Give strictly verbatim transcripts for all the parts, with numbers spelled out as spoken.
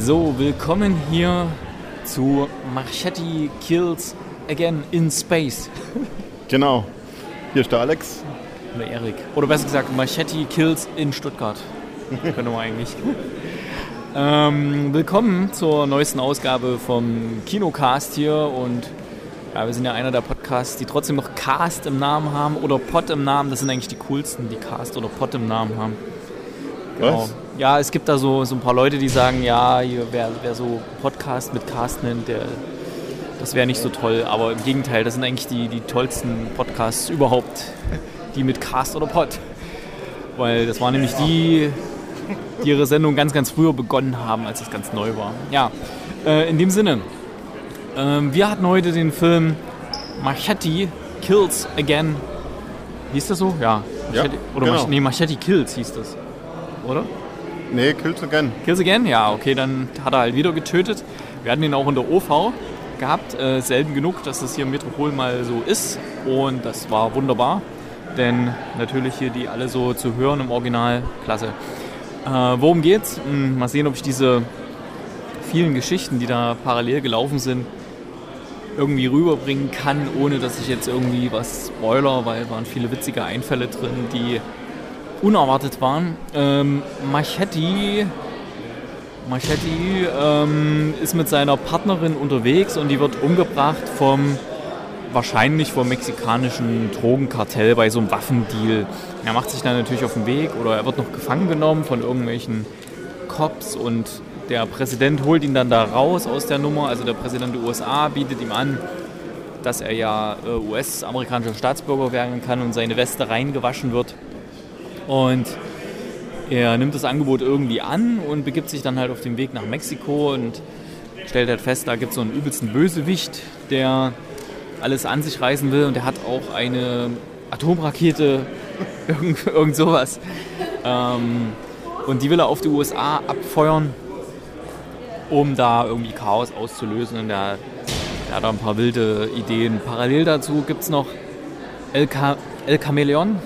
So, willkommen hier zu Machete Kills Again in Space. Genau. Hier ist der Alex. Oder Erik. Oder besser gesagt, Machete Kills in Stuttgart. Können wir eigentlich. ähm, willkommen zur neuesten Ausgabe vom Kinocast hier. Und ja, wir sind ja einer der Podcasts, die trotzdem noch Cast im Namen haben oder Pod im Namen. Das sind eigentlich die coolsten, die Cast oder Pod im Namen haben. Genau. Was? Ja, es gibt da so, so ein paar Leute, die sagen, ja, hier, wer, wer so Podcast mit Cast nennt, der, das wäre nicht so toll. Aber im Gegenteil, das sind eigentlich die, die tollsten Podcasts überhaupt, die mit Cast oder Pod. Weil das waren nämlich die, die ihre Sendung ganz, ganz früher begonnen haben, als es ganz neu war. Ja, äh, in dem Sinne, äh, wir hatten heute den Film Machete Kills Again. Hieß das so? Ja. Machete, ja oder genau. Mach, nee, Machete Kills hieß das. Oder? Nee, Kills Again. Kills Again? Ja, okay, dann hat er halt wieder getötet. Wir hatten ihn auch in der O V gehabt, äh, selten genug, dass das hier im Metropol mal so ist. Und das war wunderbar, denn natürlich hier die alle so zu hören im Original, klasse. Äh, worum geht's? Hm, mal sehen, ob ich diese vielen Geschichten, die da parallel gelaufen sind, irgendwie rüberbringen kann, ohne dass ich jetzt irgendwie was spoiler, weil waren viele witzige Einfälle drin, die unerwartet waren. Ähm, Machete, Machete ähm, ist mit seiner Partnerin unterwegs und die wird umgebracht vom, wahrscheinlich vom mexikanischen Drogenkartell bei so einem Waffendeal. Er macht sich dann natürlich auf den Weg oder er wird noch gefangen genommen von irgendwelchen Cops und der Präsident holt ihn dann da raus aus der Nummer. Also der Präsident der U S A bietet ihm an, dass er ja äh, U S-amerikanischer Staatsbürger werden kann und seine Weste reingewaschen wird. Und er nimmt das Angebot irgendwie an und begibt sich dann halt auf den Weg nach Mexiko und stellt halt fest, da gibt es so einen übelsten Bösewicht, der alles an sich reißen will und der hat auch eine Atomrakete, irgend, irgend sowas. Ähm, und die will er auf die U S A abfeuern, um da irgendwie Chaos auszulösen. Und der, der hat da ein paar wilde Ideen. Parallel dazu gibt es noch El, Ca- El Chameleon.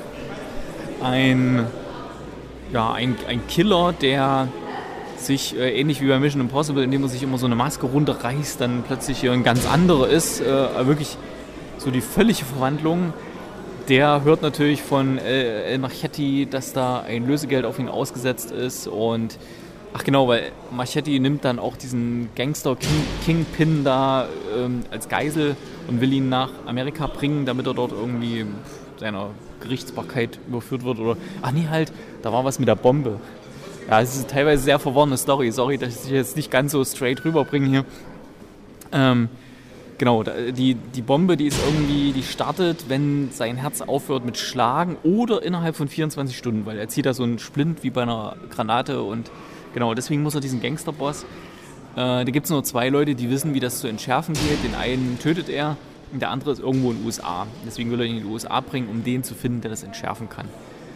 Ein, ja, ein, ein Killer, der sich äh, ähnlich wie bei Mission Impossible, indem er sich immer so eine Maske runterreißt, dann plötzlich hier ein ganz anderer ist. Äh, wirklich so die völlige Verwandlung. Der hört natürlich von El, El Machete, dass da ein Lösegeld auf ihn ausgesetzt ist. Und ach genau, weil Machete nimmt dann auch diesen Gangster King, Kingpin da ähm, als Geisel und will ihn nach Amerika bringen, damit er dort irgendwie seiner Gerichtsbarkeit überführt wird oder, ach nee, halt, da war was mit der Bombe. Ja, es ist teilweise sehr verworrene Story. Sorry, dass ich jetzt nicht ganz so straight rüberbringe hier. Ähm, genau, die, die Bombe, die ist irgendwie, die startet, wenn sein Herz aufhört mit Schlagen oder innerhalb von vierundzwanzig Stunden, weil er zieht da so einen Splint wie bei einer Granate und genau, deswegen muss er diesen Gangsterboss. Äh, da gibt es nur zwei Leute, die wissen, wie das zu entschärfen geht. Den einen tötet er. Und der andere ist irgendwo in den U S A. Deswegen will er ihn in die U S A bringen, um den zu finden, der das entschärfen kann.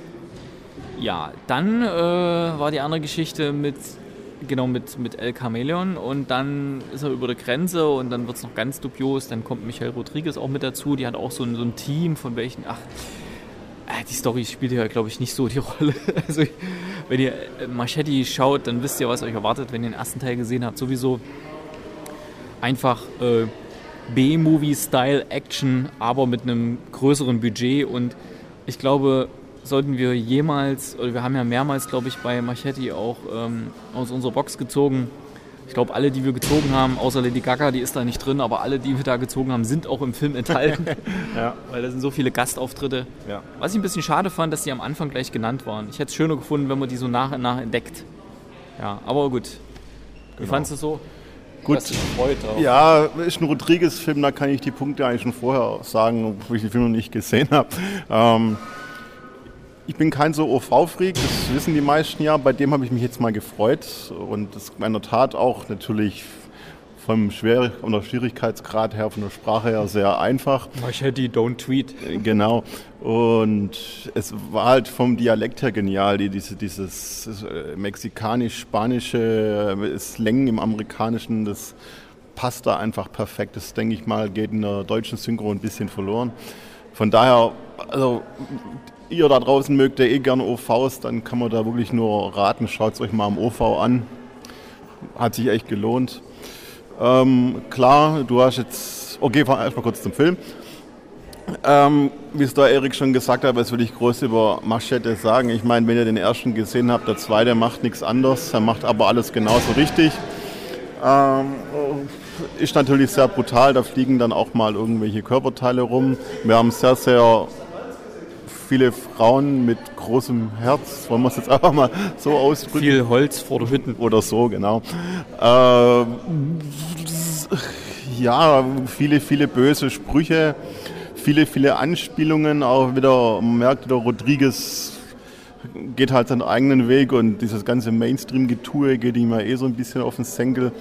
Ja, dann äh, war die andere Geschichte mit, genau, mit, mit El Chameleon. Und dann ist er über der Grenze und dann wird es noch ganz dubios. Dann kommt Michelle Rodriguez auch mit dazu. Die hat auch so ein, so ein Team von welchen... Ach, die Story spielt ja, glaube ich, nicht so die Rolle. Also, wenn ihr Machete schaut, dann wisst ihr, was euch erwartet. Wenn ihr den ersten Teil gesehen habt, sowieso einfach... Äh, B-Movie-Style-Action, aber mit einem größeren Budget und ich glaube, sollten wir jemals, oder wir haben ja mehrmals, glaube ich, bei Machete auch ähm, aus unserer Box gezogen. Ich glaube, alle, die wir gezogen haben, außer Lady Gaga, die ist da nicht drin, aber alle, die wir da gezogen haben, sind auch im Film enthalten, ja. Weil da sind so viele Gastauftritte. Ja. Was ich ein bisschen schade fand, dass die am Anfang gleich genannt waren. Ich hätte es schöner gefunden, wenn man die so nach und nach entdeckt. Ja, aber gut. Wie genau. Fandest du es so? Gut, ja, ist ein Rodriguez-Film, da kann ich die Punkte eigentlich schon vorher sagen, obwohl ich den Film noch nicht gesehen habe. Ähm, ich bin kein so O V-Freak, das wissen die meisten ja, bei dem habe ich mich jetzt mal gefreut und das ist in der Tat auch natürlich vom Schwer- und der Schwierigkeitsgrad her, von der Sprache her sehr einfach. Machete, don't tweet. Genau. Und es war halt vom Dialekt her genial, die, diese, dieses mexikanisch-spanische Slang im Amerikanischen, das passt da einfach perfekt. Das, denke ich mal, geht in der deutschen Synchro ein bisschen verloren. Von daher, also ihr da draußen mögt ja eh gerne O Vs, dann kann man da wirklich nur raten, schaut es euch mal am O V an. hat sich echt gelohnt. Ähm, klar, du hast jetzt, okay, fahren erstmal kurz zum Film. Ähm, wie es da Erik schon gesagt hat, was will ich groß über Machete sagen? Ich meine, wenn ihr den ersten gesehen habt, der zweite macht nichts anderes, er macht aber alles genauso richtig. Ähm, ist natürlich sehr brutal, da fliegen dann auch mal irgendwelche Körperteile rum. Wir haben sehr, sehr viele Frauen mit großem Herz, wollen wir es jetzt einfach mal so ausdrücken. Viel Holz vor der Hütte. Oder so, genau. Äh, ja, viele, viele böse Sprüche, viele, viele Anspielungen, auch wieder, man merkt wieder, Rodriguez geht halt seinen eigenen Weg und dieses ganze Mainstream-Getue geht ihm ja eh so ein bisschen auf den Senkel.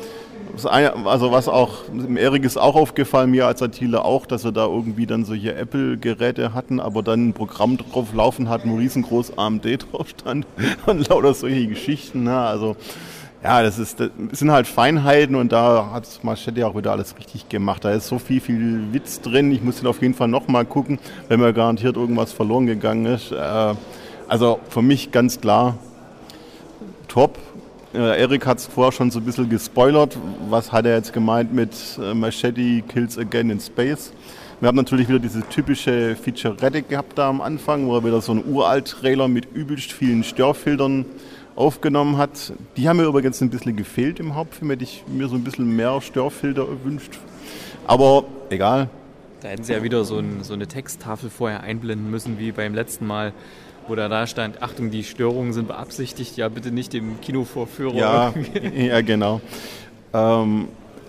Also was auch, dem Erik ist auch aufgefallen, mir als Attila auch, dass wir da irgendwie dann solche Apple-Geräte hatten, aber dann ein Programm drauf laufen hatten, wo riesengroß A M D drauf stand und lauter solche Geschichten. Ne? Also ja, das, ist, das sind halt Feinheiten und da hat Machete auch wieder alles richtig gemacht. Da ist so viel, viel Witz drin. Ich muss den auf jeden Fall nochmal gucken, wenn mir garantiert irgendwas verloren gegangen ist. Äh, also für mich ganz klar top. Äh, Erik hat es vorher schon so ein bisschen gespoilert. Was hat er jetzt gemeint mit äh, Machete Kills Again in Space? Wir haben natürlich wieder diese typische Featurette gehabt da am Anfang, wo er wieder so einen Uralt-Trailer mit übelst vielen Störfiltern aufgenommen hat. Die haben mir übrigens ein bisschen gefehlt im Hauptfilm, hätte ich mir so ein bisschen mehr Störfilter erwünscht. Aber egal. Da hätten sie ja wieder so, ein, so eine Texttafel vorher einblenden müssen, wie beim letzten Mal, wo da, da stand, Achtung, die Störungen sind beabsichtigt, ja bitte nicht dem Kinovorführer. Ja, ja genau. Ähm,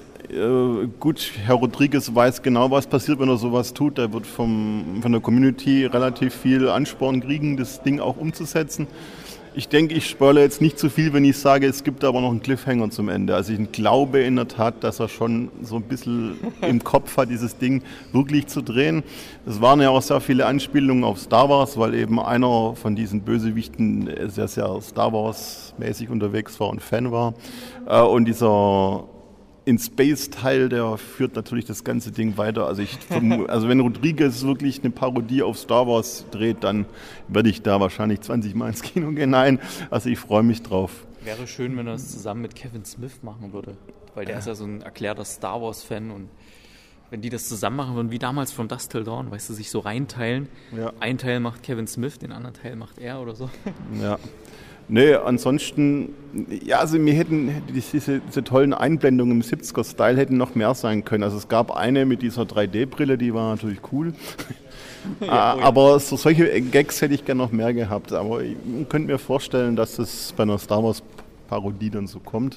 äh, gut, Herr Rodriguez weiß genau, was passiert, wenn er sowas tut. Er wird vom, von der Community relativ viel Ansporn kriegen, das Ding auch umzusetzen. Ich denke, ich spoilere jetzt nicht zu viel, wenn ich sage, es gibt aber noch einen Cliffhanger zum Ende. Also ich glaube in der Tat, dass er schon so ein bisschen im Kopf hat, dieses Ding wirklich zu drehen. Es waren ja auch sehr viele Anspielungen auf Star Wars, weil eben einer von diesen Bösewichten sehr, sehr Star Wars-mäßig unterwegs war und Fan war. Und dieser In-Space-Teil, der führt natürlich das ganze Ding weiter. Also, ich, also wenn Rodriguez wirklich eine Parodie auf Star Wars dreht, dann werde ich da wahrscheinlich zwanzig Mal ins Kino gehen. Nein, also ich freue mich drauf. Wäre schön, wenn er es zusammen mit Kevin Smith machen würde, weil der ja. ist ja so ein erklärter Star Wars-Fan und wenn die das zusammen machen würden, wie damals From Dusk Till Dawn, weißt du, sich so reinteilen. Ja. Ein Teil macht Kevin Smith, den anderen Teil macht er oder so. Ja. Nee, ansonsten, ja, also mir hätten diese, diese tollen Einblendungen im siebziger-Style hätten noch mehr sein können. Also es gab eine mit dieser drei D-Brille, die war natürlich cool. Ja, oh ja. Aber so solche Gags hätte ich gerne noch mehr gehabt. Aber ich könnte mir vorstellen, dass das bei einer Star Wars-Parodie dann so kommt.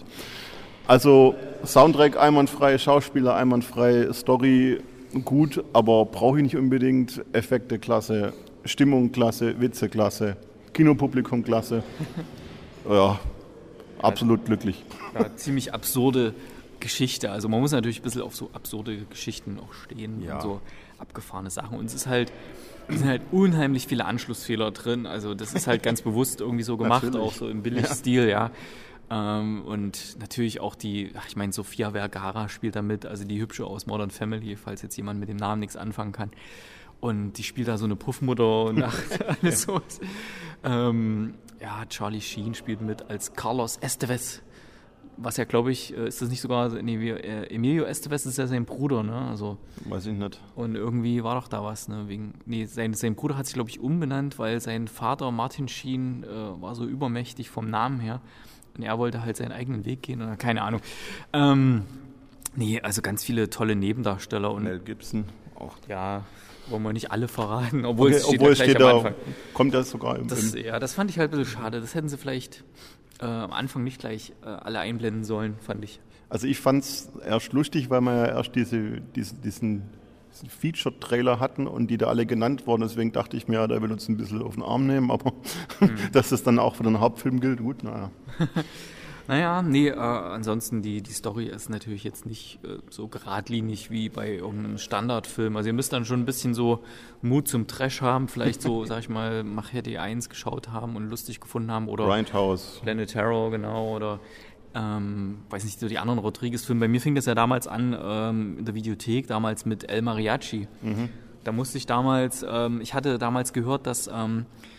Also Soundtrack einwandfrei, Schauspieler einwandfrei, Story gut, aber brauche ich nicht unbedingt. Effekte klasse, Stimmung klasse, Witze klasse. Kinopublikum klasse. Ja, absolut ja, glücklich. Ja, ziemlich absurde Geschichte. Also man muss natürlich ein bisschen auf so absurde Geschichten auch stehen ja. und so abgefahrene Sachen. Und es ist halt, es sind halt unheimlich viele Anschlussfehler drin. Also das ist halt ganz bewusst irgendwie so gemacht, natürlich. Auch so im Billigstil, ja. ja. Ähm, und natürlich auch die, ach, ich meine, Sofia Vergara spielt da mit, also die Hübsche aus Modern Family, falls jetzt jemand mit dem Namen nichts anfangen kann. Und die spielt da so eine Puffmutter und alles so. Ähm, ja, Charlie Sheen spielt mit als Carlos Estevez. Was ja, glaube ich, ist das nicht sogar, nee, wie, äh, Emilio Estevez ist ja sein Bruder, ne? Also, weiß ich nicht. Und irgendwie war doch da was, ne? Wegen, nee, sein, sein Bruder hat sich, glaube ich, umbenannt, weil sein Vater Martin Sheen äh, war so übermächtig vom Namen her. Und er wollte halt seinen eigenen Weg gehen oder keine Ahnung. Ähm, nee, also ganz viele tolle Nebendarsteller. Und Mel Gibson auch. Ja, wollen wir nicht alle verraten, obwohl okay, es steht, obwohl ja es steht am Anfang. Da, kommt das sogar im, das, im Ja, das fand ich halt ein bisschen schade. Das hätten sie vielleicht äh, am Anfang nicht gleich äh, alle einblenden sollen, fand ich. Also ich fand es erst lustig, weil wir ja erst diese, diese, diesen, diesen Feature-Trailer hatten und die da alle genannt wurden. Deswegen dachte ich mir, ja, der will uns ein bisschen auf den Arm nehmen, aber mhm. dass das dann auch für den Hauptfilm gilt, gut, naja. Naja, nee, äh, ansonsten die, die Story ist natürlich jetzt nicht äh, so geradlinig wie bei irgendeinem Standardfilm. Also ihr müsst dann schon ein bisschen so Mut zum Trash haben, vielleicht so, sag ich mal, Machete eins geschaut haben und lustig gefunden haben oder Grindhouse. Planet Terror, genau, oder ähm, weiß nicht, so die anderen Rodriguez-Filme. Bei mir fing das ja damals an ähm, in der Videothek, damals mit El Mariachi. Mhm. Da musste ich damals, ähm, ich hatte damals gehört, dass ähm,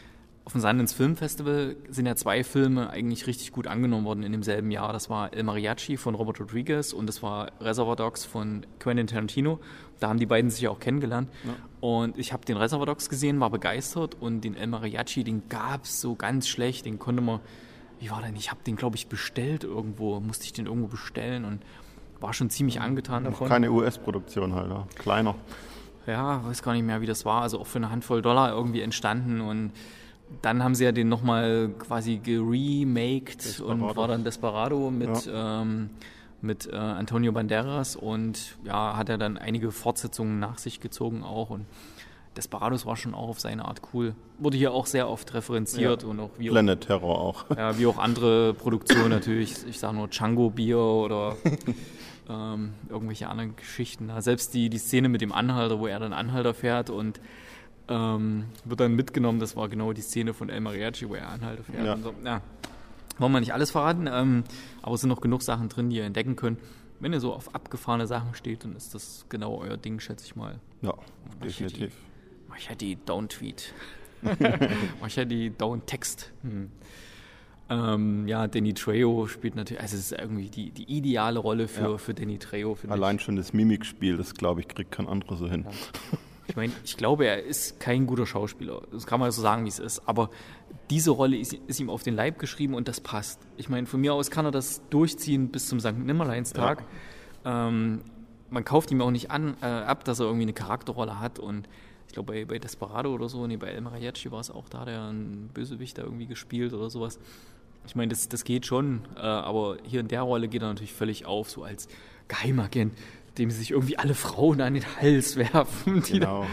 auf dem Sundance Film Festival sind ja zwei Filme eigentlich richtig gut angenommen worden in demselben Jahr. Das war El Mariachi von Robert Rodriguez und das war Reservoir Dogs von Quentin Tarantino. Da haben die beiden sich auch kennengelernt. Ja. Und ich habe den Reservoir Dogs gesehen, war begeistert und den El Mariachi, den gab es so ganz schlecht. Den konnte man, wie war denn, ich habe den, glaube ich, bestellt irgendwo, musste ich den irgendwo bestellen und war schon ziemlich angetan davon. Keine U S-Produktion halt, ja. Kleiner. Ja, weiß gar nicht mehr, wie das war. Also auch für eine Handvoll Dollar irgendwie entstanden und dann haben sie ja den nochmal quasi geremaked Desperado. Und war dann Desperado mit, ja. ähm, mit äh, Antonio Banderas und ja, hat er dann einige Fortsetzungen nach sich gezogen auch und Desperados war schon auch auf seine Art cool. Wurde hier auch sehr oft referenziert ja. und auch wie Planet auch, Terror auch. Ja, wie auch andere Produktionen natürlich. Ich sage nur Django Bier oder ähm, irgendwelche anderen Geschichten. Selbst die, die Szene mit dem Anhalter, wo er dann Anhalter fährt und Ähm, wird dann mitgenommen, das war genau die Szene von El Mariachi, wo er Anhalter fährt. Ja. Und so. Ja, wollen wir nicht alles verraten, ähm, aber es sind noch genug Sachen drin, die ihr entdecken könnt. Wenn ihr so auf abgefahrene Sachen steht, dann ist das genau euer Ding, schätze ich mal. Ja, definitiv. Machete, don't tweet. Machete, don't text. Hm. Ähm, ja, Danny Trejo spielt natürlich, also es ist irgendwie die, die ideale Rolle für, ja. für Danny Trejo. Allein ich. schon das Mimikspiel, das glaube ich, kriegt kein anderer so hin. Ja. Ich meine, ich glaube, er ist kein guter Schauspieler. Das kann man so sagen, wie es ist. Aber diese Rolle ist, ist ihm auf den Leib geschrieben und das passt. Ich meine, von mir aus kann er das durchziehen bis zum Sankt Nimmerleinstag. Ja. Ähm, man kauft ihm auch nicht an, äh, ab, dass er irgendwie eine Charakterrolle hat. Und ich glaube, bei, bei Desperado oder so, nee, bei El Mariachi war es auch da, der einen Bösewicht da irgendwie gespielt oder sowas. Ich meine, das, das geht schon. Äh, aber hier in der Rolle geht er natürlich völlig auf, so als Geheimagent, dem sich irgendwie alle Frauen an den Hals werfen. Die genau.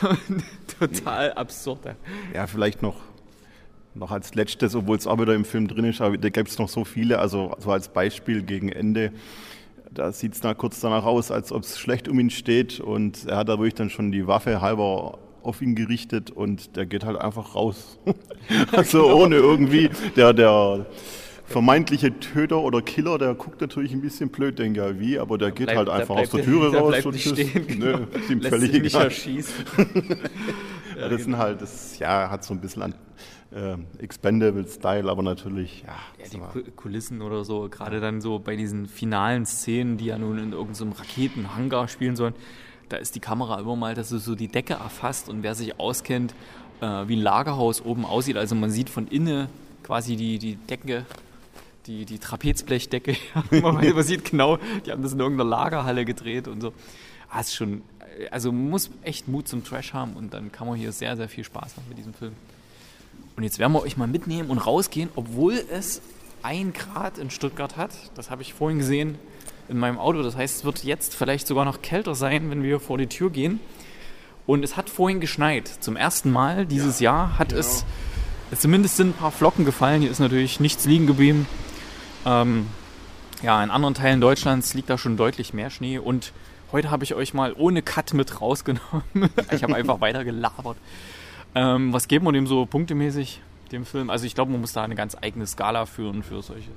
Total absurd. Ja, vielleicht noch, noch als letztes, obwohl es auch wieder im Film drin ist, aber da gibt es noch so viele, also so als Beispiel gegen Ende, da sieht es kurz danach aus, als ob es schlecht um ihn steht und er hat da wirklich dann schon die Waffe halber auf ihn gerichtet und der geht halt einfach raus. Also genau. Ohne irgendwie, der, der vermeintliche Töter oder Killer, der guckt natürlich ein bisschen blöd, denke ich, wie, aber der, der geht bleibt, halt einfach der aus der Türe der raus und ist, stehen, genau. ne, ist ihm lässt völlig sich nicht egal. erschießen. Ja, das genau. sind halt, das ja, hat so ein bisschen an äh, Expendable-Style, aber natürlich, ja. Ja, die Kulissen oder so, gerade ja. dann so bei diesen finalen Szenen, die ja nun in irgendeinem Raketenhangar spielen sollen, da ist die Kamera immer mal, dass es so die Decke erfasst und wer sich auskennt, äh, wie ein Lagerhaus oben aussieht, also man sieht von innen quasi die, die Decke, Die, die Trapezblechdecke, man sieht genau, die haben das in irgendeiner Lagerhalle gedreht und so. Ah, ist schon, also man muss echt Mut zum Trash haben und dann kann man hier sehr, sehr viel Spaß haben mit diesem Film. Und jetzt werden wir euch mal mitnehmen und rausgehen, obwohl es ein Grad in Stuttgart hat. Das habe ich vorhin gesehen in meinem Auto. Das heißt, es wird jetzt vielleicht sogar noch kälter sein, wenn wir vor die Tür gehen. Und es hat vorhin geschneit. Zum ersten Mal dieses ja, Jahr hat genau. es, zumindest sind ein paar Flocken gefallen. Hier ist natürlich nichts liegen geblieben. Ähm, ja, in anderen Teilen Deutschlands liegt da schon deutlich mehr Schnee und heute habe ich euch mal ohne Cut mit rausgenommen. Ich habe einfach weiter gelabert. Ähm, was geben wir dem so punktemäßig, dem Film? Also ich glaube, man muss da eine ganz eigene Skala führen für solche.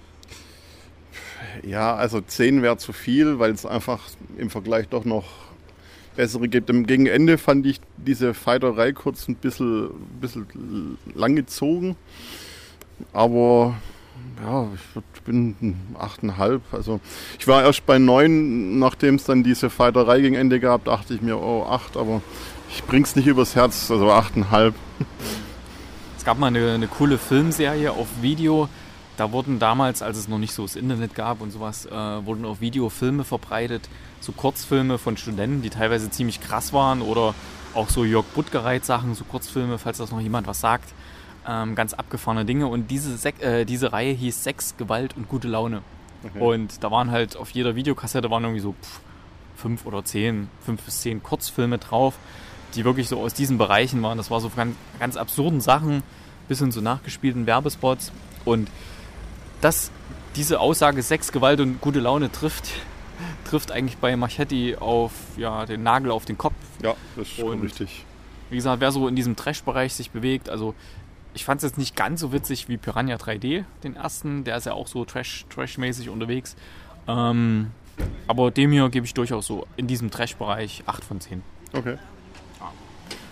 Ja, also zehn wäre zu viel, weil es einfach im Vergleich doch noch bessere gibt. Gegen Ende fand ich diese Fighterei kurz ein bisschen, bisschen lang gezogen, aber ja, ich bin acht Komma fünf. Also ich war erst bei neun, nachdem es dann diese Fighterei gegen Ende gab, dachte ich mir, oh, acht, aber ich bring's nicht übers Herz, also acht Komma fünf. Es gab mal eine, eine coole Filmserie auf Video. Da wurden damals, als es noch nicht so das Internet gab und sowas, äh, wurden auf Video Filme verbreitet, so Kurzfilme von Studenten, die teilweise ziemlich krass waren oder auch so Jörg Buttgereit-Sachen, so Kurzfilme, falls das noch jemand was sagt. Ähm, ganz abgefahrene Dinge und diese, Sek- äh, diese Reihe hieß Sex, Gewalt und gute Laune. Okay. Und da waren halt auf jeder Videokassette waren irgendwie so pff, fünf oder zehn, fünf bis zehn Kurzfilme drauf, die wirklich so aus diesen Bereichen waren. Das war so ganz, ganz absurden Sachen, bis hin zu nachgespielten Werbespots. Und dass diese Aussage Sex, Gewalt und gute Laune trifft, trifft eigentlich bei Machete auf ja, den Nagel auf den Kopf. Ja, das ist schon richtig. Wie gesagt, wer so in diesem Trash-Bereich sich bewegt, also ich fand es jetzt nicht ganz so witzig wie Piranha drei D, den ersten. Der ist ja auch so Trash, Trash-mäßig unterwegs. Ähm, aber dem hier gebe ich durchaus so in diesem Trash-Bereich acht von zehn. Okay.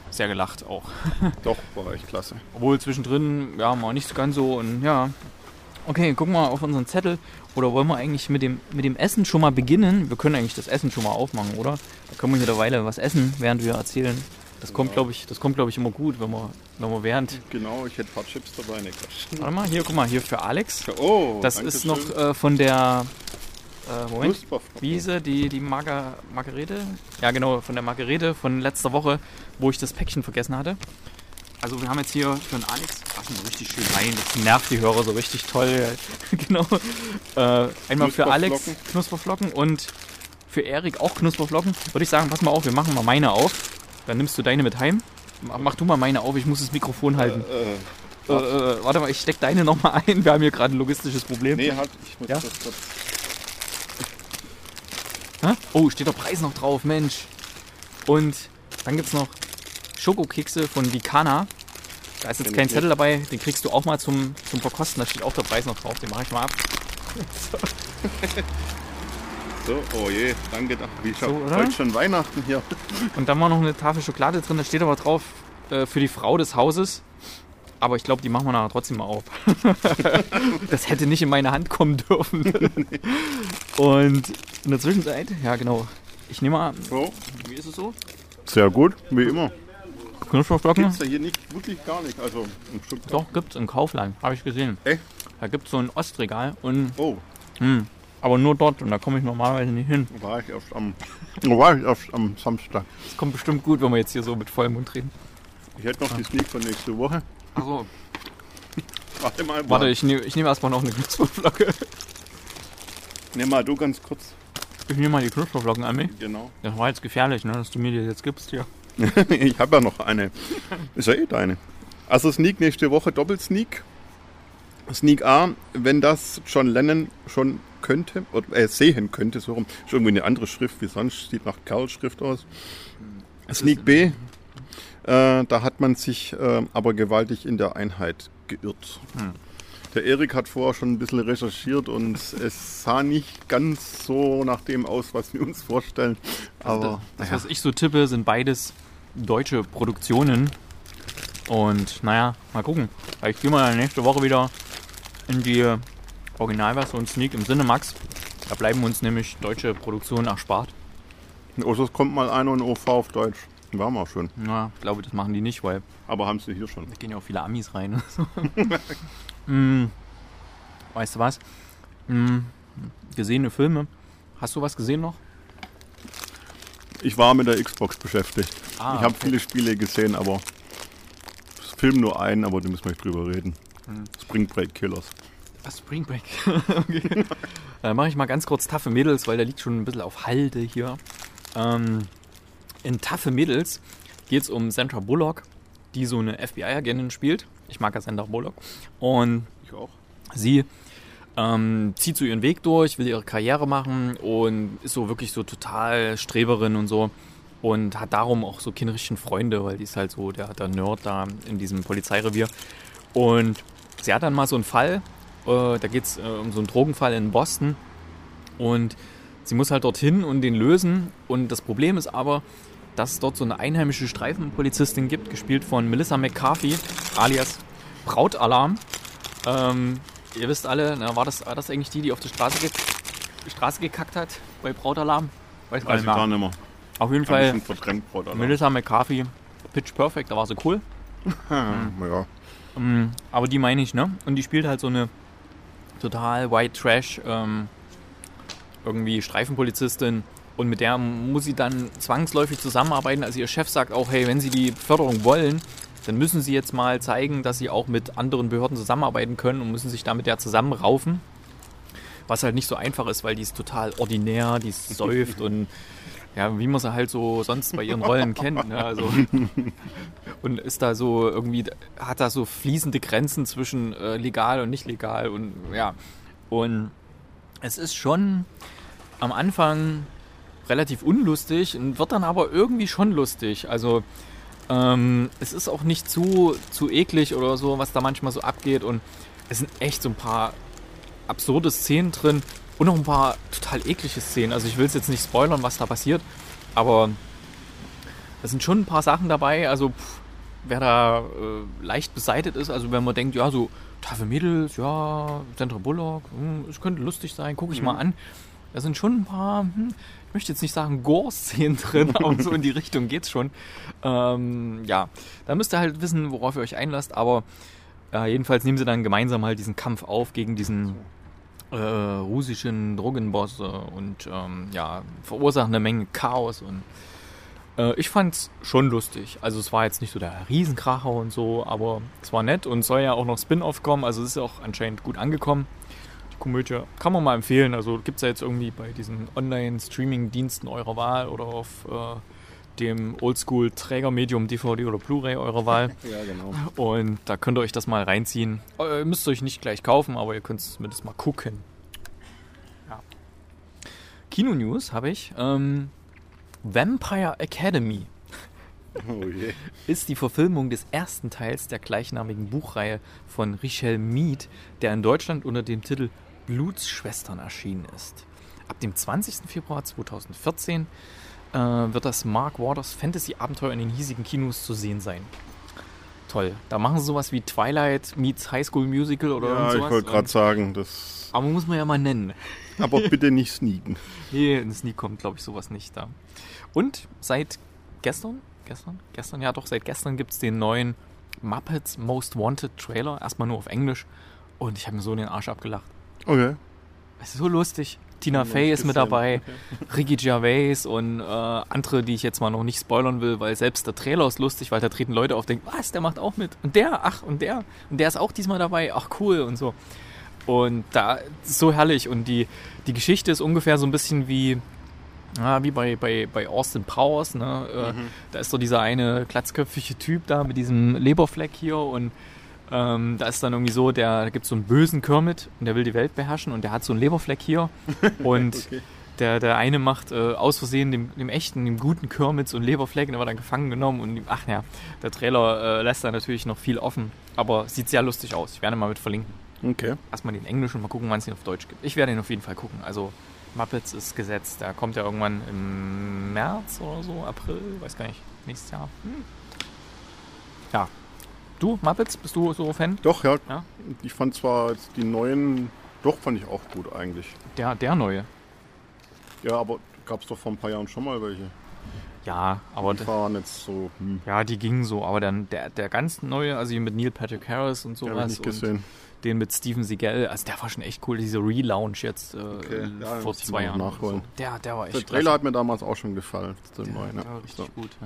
sehr gelacht auch. Doch, war echt klasse. Obwohl zwischendrin, ja, mal nicht so ganz so und ja. Okay, gucken wir mal auf unseren Zettel. Oder wollen wir eigentlich mit dem, mit dem Essen schon mal beginnen? Wir können eigentlich das Essen schon mal aufmachen, oder? Da können wir hier eine Weile was essen, während wir erzählen. Das kommt, glaube ich, das kommt, glaube ich, immer gut, wenn wir, wenn wir während... Genau, ich hätte ein paar Chips dabei, ne Quatsch. Warte mal, hier, guck mal, hier für Alex. Oh, das ist noch äh, von der... Äh, Moment, Knusperflocken. wie hieß sie? Die, die Marga, Margarete? Ja, genau, von der Margarete von letzter Woche, wo ich das Päckchen vergessen hatte. Also wir haben jetzt hier für den Alex, lassen wir richtig schön rein, das nervt die Hörer so richtig toll. Genau. Äh, einmal für Alex Knusperflocken und für Erik auch Knusperflocken. Würde ich sagen, pass mal auf, wir machen mal meine auf. Dann nimmst du deine mit heim. Mach du mal meine auf, ich muss das Mikrofon halten. Äh, äh, äh, äh, warte mal, ich steck deine nochmal ein. Wir haben hier gerade ein logistisches Problem. Nee, halt, ich muss ja? das kurz. Hä? Oh, steht der Preis noch drauf, Mensch. Und dann gibt es noch Schokokekse von Vicana. Da ist jetzt kein Zettel dabei, den kriegst du auch mal zum, zum Verkosten. Da steht auch der Preis noch drauf, den mache ich mal ab. So. So, oh je, danke. Wie so, oder? Heute schon Weihnachten hier. Und dann war noch eine Tafel Schokolade drin, da steht aber drauf, äh, für die Frau des Hauses. Aber ich glaube, die machen wir nachher trotzdem mal auf. Das hätte nicht in meine Hand kommen dürfen. Und in der Zwischenzeit, ja genau, ich nehme mal, so. Wie ist es so? Sehr gut, wie immer. Knusperflocken? Gibt's ja hier nicht, wirklich gar nicht. Also ein Stück. Doch, gibt's in Kaufland, habe ich gesehen. Echt? Da gibt's so ein Ostregal und... Oh. Mh, aber nur dort und da komme ich normalerweise nicht hin. War ich erst am, war ich erst am Samstag. Das kommt bestimmt gut, wenn wir jetzt hier so mit vollem Mund reden. Ich hätte noch ah. die Sneak von nächste Woche. Achso. Warte mal. Warte, ich nehme ich nehm erstmal noch eine Knusperflocke. Nimm mal du ganz kurz. Ich nehme mal die Knusperflocken an mich. Genau. Das war jetzt gefährlich, ne, dass du mir die jetzt gibst hier. Ich habe ja noch eine. Ist ja eh deine. Also Sneak nächste Woche, Doppelsneak. Sneak A, wenn das John Lennon schon könnte, oder äh, sehen könnte, so rum. Ist irgendwie eine andere Schrift wie sonst, sieht nach Kerl-Schrift aus. Sneak B, äh, da hat man sich äh, aber gewaltig in der Einheit geirrt. Hm. Der Erik hat vorher schon ein bisschen recherchiert und es sah nicht ganz so nach dem aus, was wir uns vorstellen. Also aber das, das, was ich so tippe, sind beides deutsche Produktionen. Und naja, mal gucken. Ich gehe mal nächste Woche wieder in die Originalversion Sneak im Cinemax. Da bleiben uns nämlich deutsche Produktionen erspart. Oder es kommt mal einer in O V auf Deutsch. War mal schön. Na, ich glaube, das machen die nicht, weil... Aber haben sie hier schon. Da gehen ja auch viele Amis rein. hm, weißt du was? Hm, gesehene Filme. Hast du was gesehen noch? Ich war mit der Xbox beschäftigt. Ah, ich habe okay. viele Spiele gesehen, aber... Film nur einen, aber da müssen wir nicht drüber reden. Hm. Spring Break Killers. Ach, Spring Break. Okay. Dann mache ich mal ganz kurz Taffe Mädels, weil der liegt schon ein bisschen auf Halde hier. Ähm, in Taffe Mädels geht es um Sandra Bullock, die so eine F B I-Agentin spielt. Ich mag ja Sandra Bullock. Und ich auch. Sie ähm, zieht so ihren Weg durch, will ihre Karriere machen und ist so wirklich so total Streberin und so. Und hat darum auch so keine richtigen Freunde, weil die ist halt so der, der Nerd da in diesem Polizeirevier. Und sie hat dann mal so einen Fall, äh, da geht es äh, um so einen Drogenfall in Boston. Und sie muss halt dorthin und den lösen. Und das Problem ist aber, dass es dort so eine einheimische Streifenpolizistin gibt, gespielt von Melissa McCarthy, alias Brautalarm. Ähm, ihr wisst alle, na, war, das, war das eigentlich die, die auf der Straße, ge- Straße gekackt hat bei Brautalarm? Weiß gar nicht mehr. Gar nicht mehr. Auf jeden Fall verdrängt, Melissa McCarthy, Pitch Perfect, da war sie cool. mhm. Ja. Um, aber die meine ich, ne? Und die spielt halt so eine total White Trash ähm, irgendwie Streifenpolizistin und mit der muss sie dann zwangsläufig zusammenarbeiten. Also ihr Chef sagt auch, hey, wenn sie die Förderung wollen, dann müssen sie jetzt mal zeigen, dass sie auch mit anderen Behörden zusammenarbeiten können und müssen sich da mit der zusammenraufen. Was halt nicht so einfach ist, weil die ist total ordinär, die säuft und ja, wie man sie halt so sonst bei ihren Rollen kennt. Ne? Also, und ist da so irgendwie, hat da so fließende Grenzen zwischen äh, legal und nicht legal. Und ja, und es ist schon am Anfang relativ unlustig und wird dann aber irgendwie schon lustig. Also ähm, es ist auch nicht zu, zu eklig oder so, was da manchmal so abgeht. Und es sind echt so ein paar absurde Szenen drin. Und noch ein paar total eklige Szenen. Also ich will es jetzt nicht spoilern, was da passiert. Aber da sind schon ein paar Sachen dabei, also pff, wer da äh, leicht beseitigt ist, also wenn man denkt, ja, so taffe Mädels, ja, Sandra Bullock, hm, es könnte lustig sein, gucke ich mhm. mal an. Da sind schon ein paar, hm, ich möchte jetzt nicht sagen Gore-Szenen drin, aber so in die Richtung geht's schon. Ähm, ja, da müsst ihr halt wissen, worauf ihr euch einlasst, aber äh, jedenfalls nehmen sie dann gemeinsam halt diesen Kampf auf gegen diesen äh, russischen Drogenboss und ähm, ja, verursachen eine Menge Chaos und äh, ich fand's schon lustig. Also es war jetzt nicht so der Riesenkracher und so, aber es war nett und soll ja auch noch Spin-Off kommen, also es ist auch anscheinend gut angekommen. Komödie. Kann man mal empfehlen. Also gibt es ja jetzt irgendwie bei diesen Online-Streaming-Diensten eurer Wahl oder auf äh, dem Oldschool-Trägermedium D V D oder Blu-ray eurer Wahl. Ja, genau. Und da könnt ihr euch das mal reinziehen. Ihr müsst euch nicht gleich kaufen, aber ihr könnt es zumindest mal gucken. Ja. Kino-News habe ich. Ähm, Vampire Academy oh je. ist die Verfilmung des ersten Teils der gleichnamigen Buchreihe von Richelle Mead, der in Deutschland unter dem Titel Blutsschwestern erschienen ist. Ab dem zwanzigsten Februar zweitausendvierzehn äh, wird das Mark Waters Fantasy-Abenteuer in den hiesigen Kinos zu sehen sein. Toll. Da machen sie sowas wie Twilight meets High School Musical oder ja, sowas. Ich wollte gerade sagen, das... Aber muss man ja mal nennen. Aber bitte nicht sneaken. Nee, in Sneak kommt, glaube ich, sowas nicht da. Und seit gestern, gestern, gestern, ja doch, seit gestern gibt es den neuen Muppets Most Wanted Trailer. Erstmal nur auf Englisch. Und ich habe mir so den Arsch abgelacht. Okay. Es ist so lustig. Tina Fey ist mit dabei, okay. Ricky Gervais und äh, andere, die ich jetzt mal noch nicht spoilern will, weil selbst der Trailer ist lustig, weil da treten Leute auf, denken, was, der macht auch mit. Und der, ach, und der. Und der ist auch diesmal dabei, ach cool und so. Und da ist so herrlich. Und die, die Geschichte ist ungefähr so ein bisschen wie, ja, wie bei, bei, bei Austin Powers. Ne? Äh, mhm. Da ist so dieser eine glatzköpfige Typ da mit diesem Leberfleck hier und Ähm, da ist dann irgendwie so, der, da gibt es so einen bösen Kermit und der will die Welt beherrschen und der hat so einen Leberfleck hier und okay. der, der eine macht äh, aus Versehen dem, dem echten, dem guten Kermit so einen Leberfleck und der war dann gefangen genommen und ach ja, der Trailer äh, lässt da natürlich noch viel offen, aber sieht sehr lustig aus. Ich werde mal mit verlinken. Okay. Erstmal den Englisch und mal gucken, wann es den auf Deutsch gibt. Ich werde ihn auf jeden Fall gucken. Also Muppets ist gesetzt, der kommt ja irgendwann im März oder so, April, weiß gar nicht, nächstes Jahr. Hm. Ja. Du, Muppets, bist du so Fan? Doch, ja. ja. Ich fand zwar jetzt die neuen, doch fand ich auch gut eigentlich. Der, der neue? Ja, aber gab es doch vor ein paar Jahren schon mal welche. Ja, aber... Die waren jetzt so... Hm. Ja, die gingen so, aber dann der, der ganz neue, also mit Neil Patrick Harris und sowas. Den hab ich nicht gesehen. Den mit Steven Seagal, also der war schon echt cool, diese Relaunch jetzt äh, okay. ja, vor zwei Jahren. Nachholen. So. Der, der war echt Der Trailer klasse. Hat mir damals auch schon gefallen. Der, der der war richtig so. gut, ja.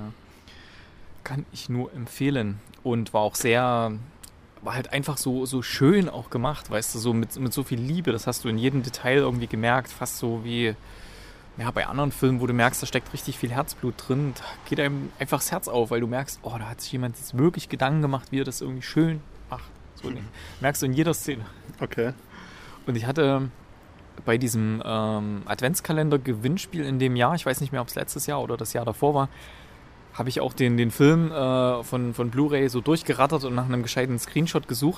Kann ich nur empfehlen. Und war auch sehr, war halt einfach so, so schön auch gemacht, weißt du, so mit, mit so viel Liebe. Das hast du in jedem Detail irgendwie gemerkt, fast so wie ja, bei anderen Filmen, wo du merkst, da steckt richtig viel Herzblut drin. Da geht einem einfach das Herz auf, weil du merkst, oh, da hat sich jemand jetzt wirklich Gedanken gemacht, wie er das irgendwie schön macht. So mhm. merkst du in jeder Szene. Okay. Und ich hatte bei diesem ähm, Adventskalender-Gewinnspiel in dem Jahr, ich weiß nicht mehr, ob es letztes Jahr oder das Jahr davor war, habe ich auch den, den Film äh, von, von Blu-ray so durchgerattert und nach einem gescheiten Screenshot gesucht.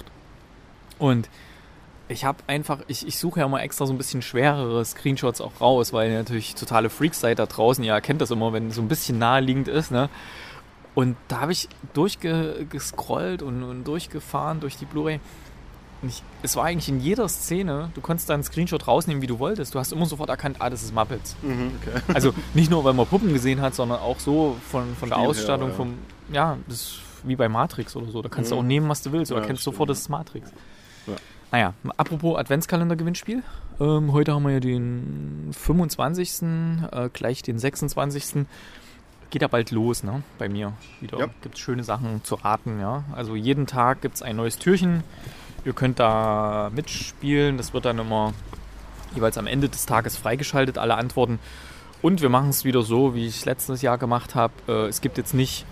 Und ich habe einfach, ich, ich suche ja mal extra so ein bisschen schwerere Screenshots auch raus, weil ihr natürlich totale Freaks seid da draußen. Ihr erkennt das immer, wenn es so ein bisschen naheliegend ist, ne? Und da habe ich durchgescrollt und, und durchgefahren durch die Blu-ray. Und ich, es war eigentlich in jeder Szene, du konntest da einen Screenshot rausnehmen, wie du wolltest. Du hast immer sofort erkannt, ah, das ist Muppets. Mhm, okay. Also nicht nur, weil man Puppen gesehen hat, sondern auch so von, von der Ausstattung, her, ja. vom, ja, das ist wie bei Matrix oder so. Da kannst mhm. du auch nehmen, was du willst. Oder ja, kennst sofort, das ist Matrix. Ja. Naja, apropos Adventskalender-Gewinnspiel. Ähm, heute haben wir ja den fünfundzwanzigsten Äh, gleich den sechsundzwanzigsten Geht ja bald los, ne? Bei mir wieder. Ja. Gibt es schöne Sachen zu raten, ja. Also jeden Tag gibt es ein neues Türchen. Ihr könnt da mitspielen. Das wird dann immer jeweils am Ende des Tages freigeschaltet, alle Antworten. Und wir machen es wieder so, wie ich es letztes Jahr gemacht habe. Äh, es gibt jetzt nicht,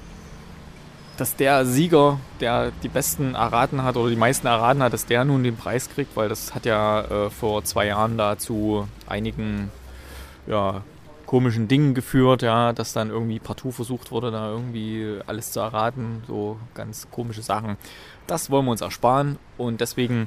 dass der Sieger, der die besten erraten hat oder die meisten erraten hat, dass der nun den Preis kriegt, weil das hat ja äh, vor zwei Jahren da zu einigen ja, komischen Dingen geführt, ja, dass dann irgendwie partout versucht wurde, da irgendwie alles zu erraten. So ganz komische Sachen. Das wollen wir uns ersparen und deswegen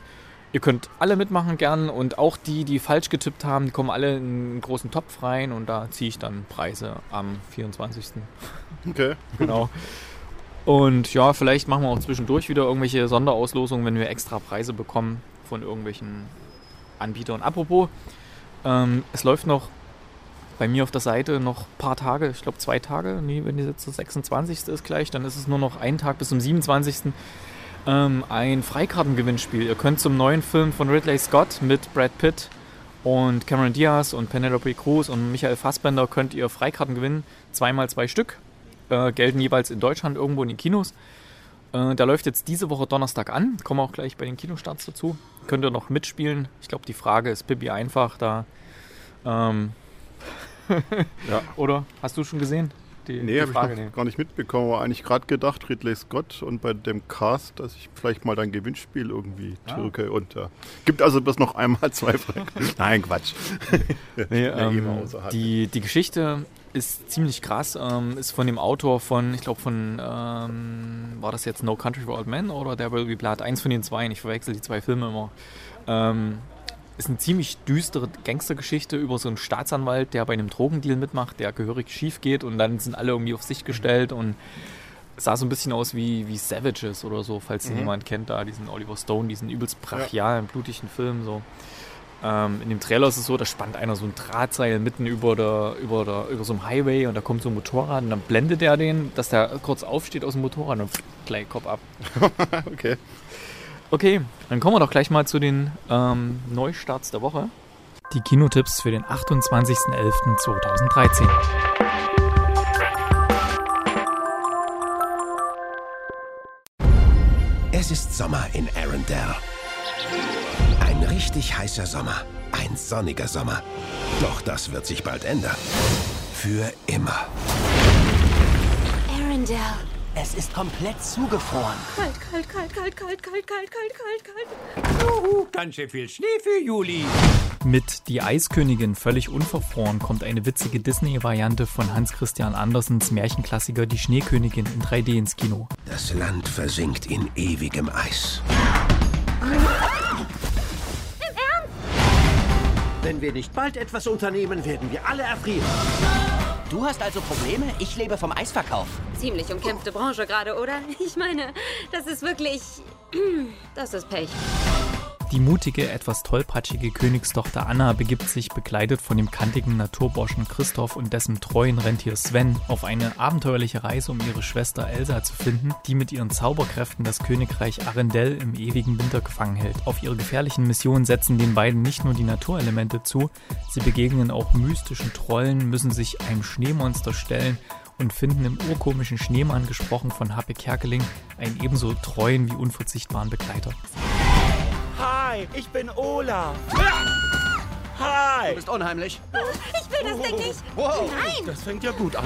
Ihr könnt alle mitmachen gern und auch die, die falsch getippt haben, die kommen alle in einen großen Topf rein und da ziehe ich dann Preise am vierundzwanzigsten Okay. Genau. Und ja, vielleicht machen wir auch zwischendurch wieder irgendwelche Sonderauslosungen, wenn wir extra Preise bekommen von irgendwelchen Anbietern. Apropos, ähm, es läuft noch bei mir auf der Seite noch ein paar Tage, ich glaube zwei Tage, nee, wenn die jetzt der sechsundzwanzigste ist gleich, dann ist es nur noch ein Tag bis zum siebenundzwanzigsten Ähm, ein Freikartengewinnspiel. Ihr könnt zum neuen Film von Ridley Scott mit Brad Pitt und Cameron Diaz und Penelope Cruz und Michael Fassbender könnt ihr Freikarten gewinnen, zweimal zwei Stück, äh, gelten jeweils in Deutschland irgendwo in den Kinos. Äh, da läuft jetzt diese Woche Donnerstag an, kommen auch gleich bei den Kinostarts dazu. Könnt ihr noch mitspielen. Ich glaube, die Frage ist pipi einfach da. Ähm, ja. Oder? Hast du schon gesehen? Die, nee, habe ich noch nee. gar nicht mitbekommen. Aber eigentlich gerade gedacht, Ridley Scott und bei dem Cast, dass ich vielleicht mal dein Gewinnspiel irgendwie ah. türke. Und ja. Gibt also bis noch einmal zwei Fragen. Nein, Quatsch. Nee, ähm, die, die Geschichte ist ziemlich krass. Ähm, ist von dem Autor von, ich glaube von, ähm, war das jetzt No Country for Old Men oder There Will Be Blood? Eins von den zwei. Ich verwechsel die zwei Filme immer. Ähm, Ist eine ziemlich düstere Gangstergeschichte über so einen Staatsanwalt, der bei einem Drogendeal mitmacht, der gehörig schief geht und dann sind alle irgendwie auf sich gestellt und es sah so ein bisschen aus wie, wie Savages oder so, falls mhm. den jemand kennt, da diesen Oliver Stone, diesen übelst brachialen, ja. blutigen Film. So. Ähm, in dem Trailer ist es so, da spannt einer so ein Drahtseil mitten über, der, über, der, über so einem Highway und da kommt so ein Motorrad und dann blendet er den, dass der kurz aufsteht aus dem Motorrad und gleich Kopf ab. Okay. Okay, dann kommen wir doch gleich mal zu den ähm, Neustarts der Woche. Die Kinotipps für den achtundzwanzigsten elften zweitausenddreizehn. Es ist Sommer in Arendelle. Ein richtig heißer Sommer. Ein sonniger Sommer. Doch das wird sich bald ändern. Für immer. Arendelle. Es ist komplett zugefroren. Kalt, kalt, kalt, kalt, kalt, kalt, kalt, kalt, kalt, kalt. Juhu, ganz schön viel Schnee für Juli. Mit Die Eiskönigin völlig unverfroren kommt eine witzige Disney-Variante von Hans Christian Andersens Märchenklassiker Die Schneekönigin in drei D ins Kino. Das Land versinkt in ewigem Eis. Im Ernst? Wenn wir nicht bald etwas unternehmen, werden wir alle erfrieren. Du hast also Probleme? Ich lebe vom Eisverkauf. Ziemlich umkämpfte Branche gerade, oder? Ich meine, das ist wirklich... Das ist Pech. Die mutige, etwas tollpatschige Königstochter Anna begibt sich, begleitet von dem kantigen Naturburschen Christoph und dessen treuen Rentier Sven, auf eine abenteuerliche Reise, um ihre Schwester Elsa zu finden, die mit ihren Zauberkräften das Königreich Arendelle im ewigen Winter gefangen hält. Auf ihre gefährlichen Missionen setzen den beiden nicht nur die Naturelemente zu, sie begegnen auch mystischen Trollen, müssen sich einem Schneemonster stellen und finden im urkomischen Schneemann, gesprochen von Happe Kerkeling, einen ebenso treuen wie unverzichtbaren Begleiter. Hi, ich bin Olaf. Hi. Du bist unheimlich. Ich will das Ding nicht. Wow. Nein. Das fängt ja gut an.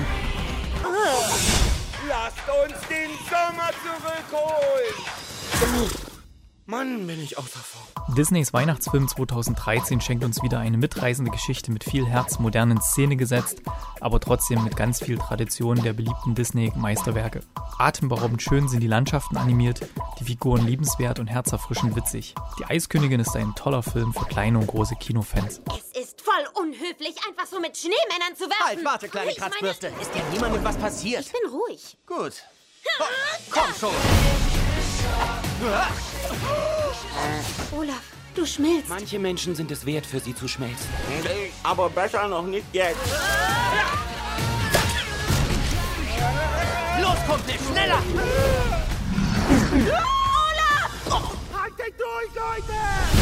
Lasst uns den Sommer zurückholen. Mann, bin ich außer Form. Disneys Weihnachtsfilm zweitausenddreizehn schenkt uns wieder eine mitreißende Geschichte mit viel Herz, modern in Szene gesetzt, aber trotzdem mit ganz viel Tradition der beliebten Disney-Meisterwerke. Atemberaubend schön sind die Landschaften animiert, die Figuren liebenswert und herzerfrischend witzig. Die Eiskönigin ist ein toller Film für kleine und große Kinofans. Es ist voll unhöflich, einfach so mit Schneemännern zu werfen. Halt, warte, kleine Ich Kratzbürste. meine- Ist ja niemandem was passiert. Ich bin ruhig. Gut. Oh, komm schon. Olaf, du schmilzt. Manche Menschen sind es wert, für sie zu schmelzen. Aber besser noch nicht jetzt. Los, Kumpel, schneller! Olaf! Haltet durch, Leute!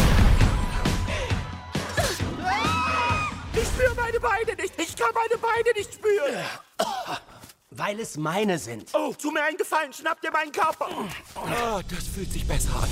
Ich spüre meine Beine nicht. Ich kann meine Beine nicht spüren. Weil es meine sind. Oh, tu mir einen Gefallen. Schnapp dir meinen Körper. Oh, das fühlt sich besser an.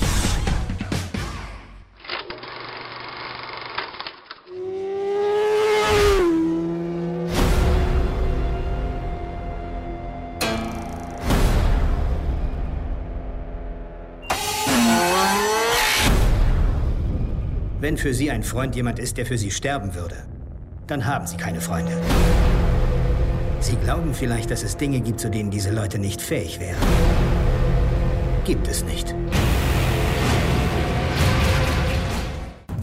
Wenn für Sie ein Freund jemand ist, der für Sie sterben würde, dann haben Sie keine Freunde. Sie glauben vielleicht, dass es Dinge gibt, zu denen diese Leute nicht fähig wären. Gibt es nicht.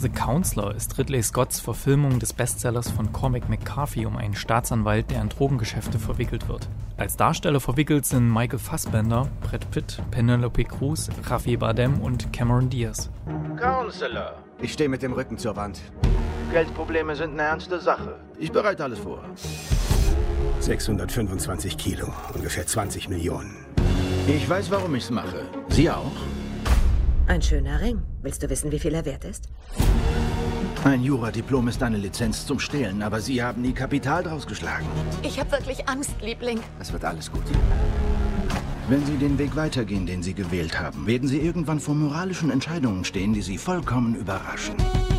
The Counselor ist Ridley Scotts Verfilmung des Bestsellers von Cormac McCarthy um einen Staatsanwalt, der in Drogengeschäfte verwickelt wird. Als Darsteller verwickelt sind Michael Fassbender, Brad Pitt, Penelope Cruz, Javier Bardem und Cameron Diaz. Counselor. Ich stehe mit dem Rücken zur Wand. Geldprobleme sind eine ernste Sache. Ich bereite alles vor. sechshundertfünfundzwanzig Kilo, ungefähr zwanzig Millionen. Ich weiß, warum ich's mache. Sie auch? Ein schöner Ring. Willst du wissen, wie viel er wert ist? Ein Juradiplom ist eine Lizenz zum Stehlen, aber Sie haben nie Kapital draus geschlagen. Ich habe wirklich Angst, Liebling. Es wird alles gut. Wenn Sie den Weg weitergehen, den Sie gewählt haben, werden Sie irgendwann vor moralischen Entscheidungen stehen, die Sie vollkommen überraschen.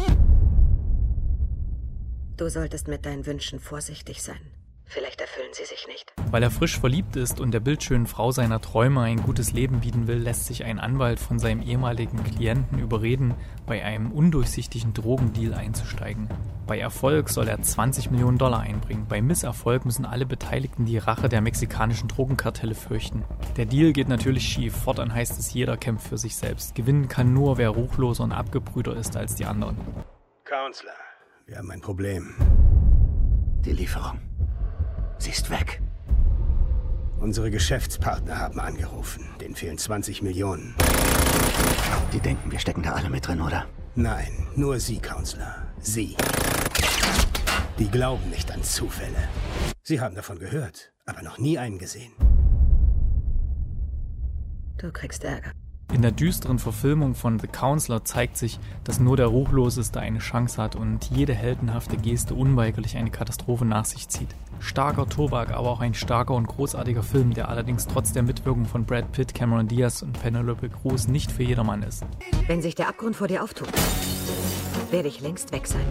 Du solltest mit deinen Wünschen vorsichtig sein. Vielleicht erfüllen sie sich nicht. Weil er frisch verliebt ist und der bildschönen Frau seiner Träume ein gutes Leben bieten will, lässt sich ein Anwalt von seinem ehemaligen Klienten überreden, bei einem undurchsichtigen Drogendeal einzusteigen. Bei Erfolg soll er zwanzig Millionen Dollar einbringen. Bei Misserfolg müssen alle Beteiligten die Rache der mexikanischen Drogenkartelle fürchten. Der Deal geht natürlich schief. Fortan heißt es, jeder kämpft für sich selbst. Gewinnen kann nur, wer ruchloser und abgebrühter ist als die anderen. Counselor, wir haben ein Problem. Die Lieferung. Sie ist weg. Unsere Geschäftspartner haben angerufen. Denen fehlen zwanzig Millionen. Die denken, wir stecken da alle mit drin, oder? Nein, nur Sie, Counselor. Sie. Die glauben nicht an Zufälle. Sie haben davon gehört, aber noch nie einen gesehen. Du kriegst Ärger. In der düsteren Verfilmung von The Counselor zeigt sich, dass nur der Ruchloseste eine Chance hat und jede heldenhafte Geste unweigerlich eine Katastrophe nach sich zieht. Starker Tobak, aber auch ein starker und großartiger Film, der allerdings trotz der Mitwirkung von Brad Pitt, Cameron Diaz und Penelope Cruz nicht für jedermann ist. Wenn sich der Abgrund vor dir auftut, werde ich längst weg sein.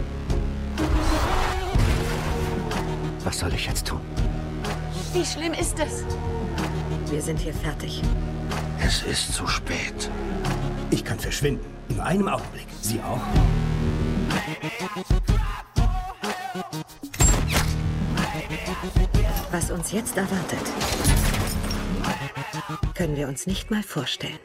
Was soll ich jetzt tun? Wie schlimm ist es? Wir sind hier fertig. Es ist zu spät. Ich kann verschwinden. In einem Augenblick. Sie auch? Was uns jetzt erwartet, können wir uns nicht mal vorstellen.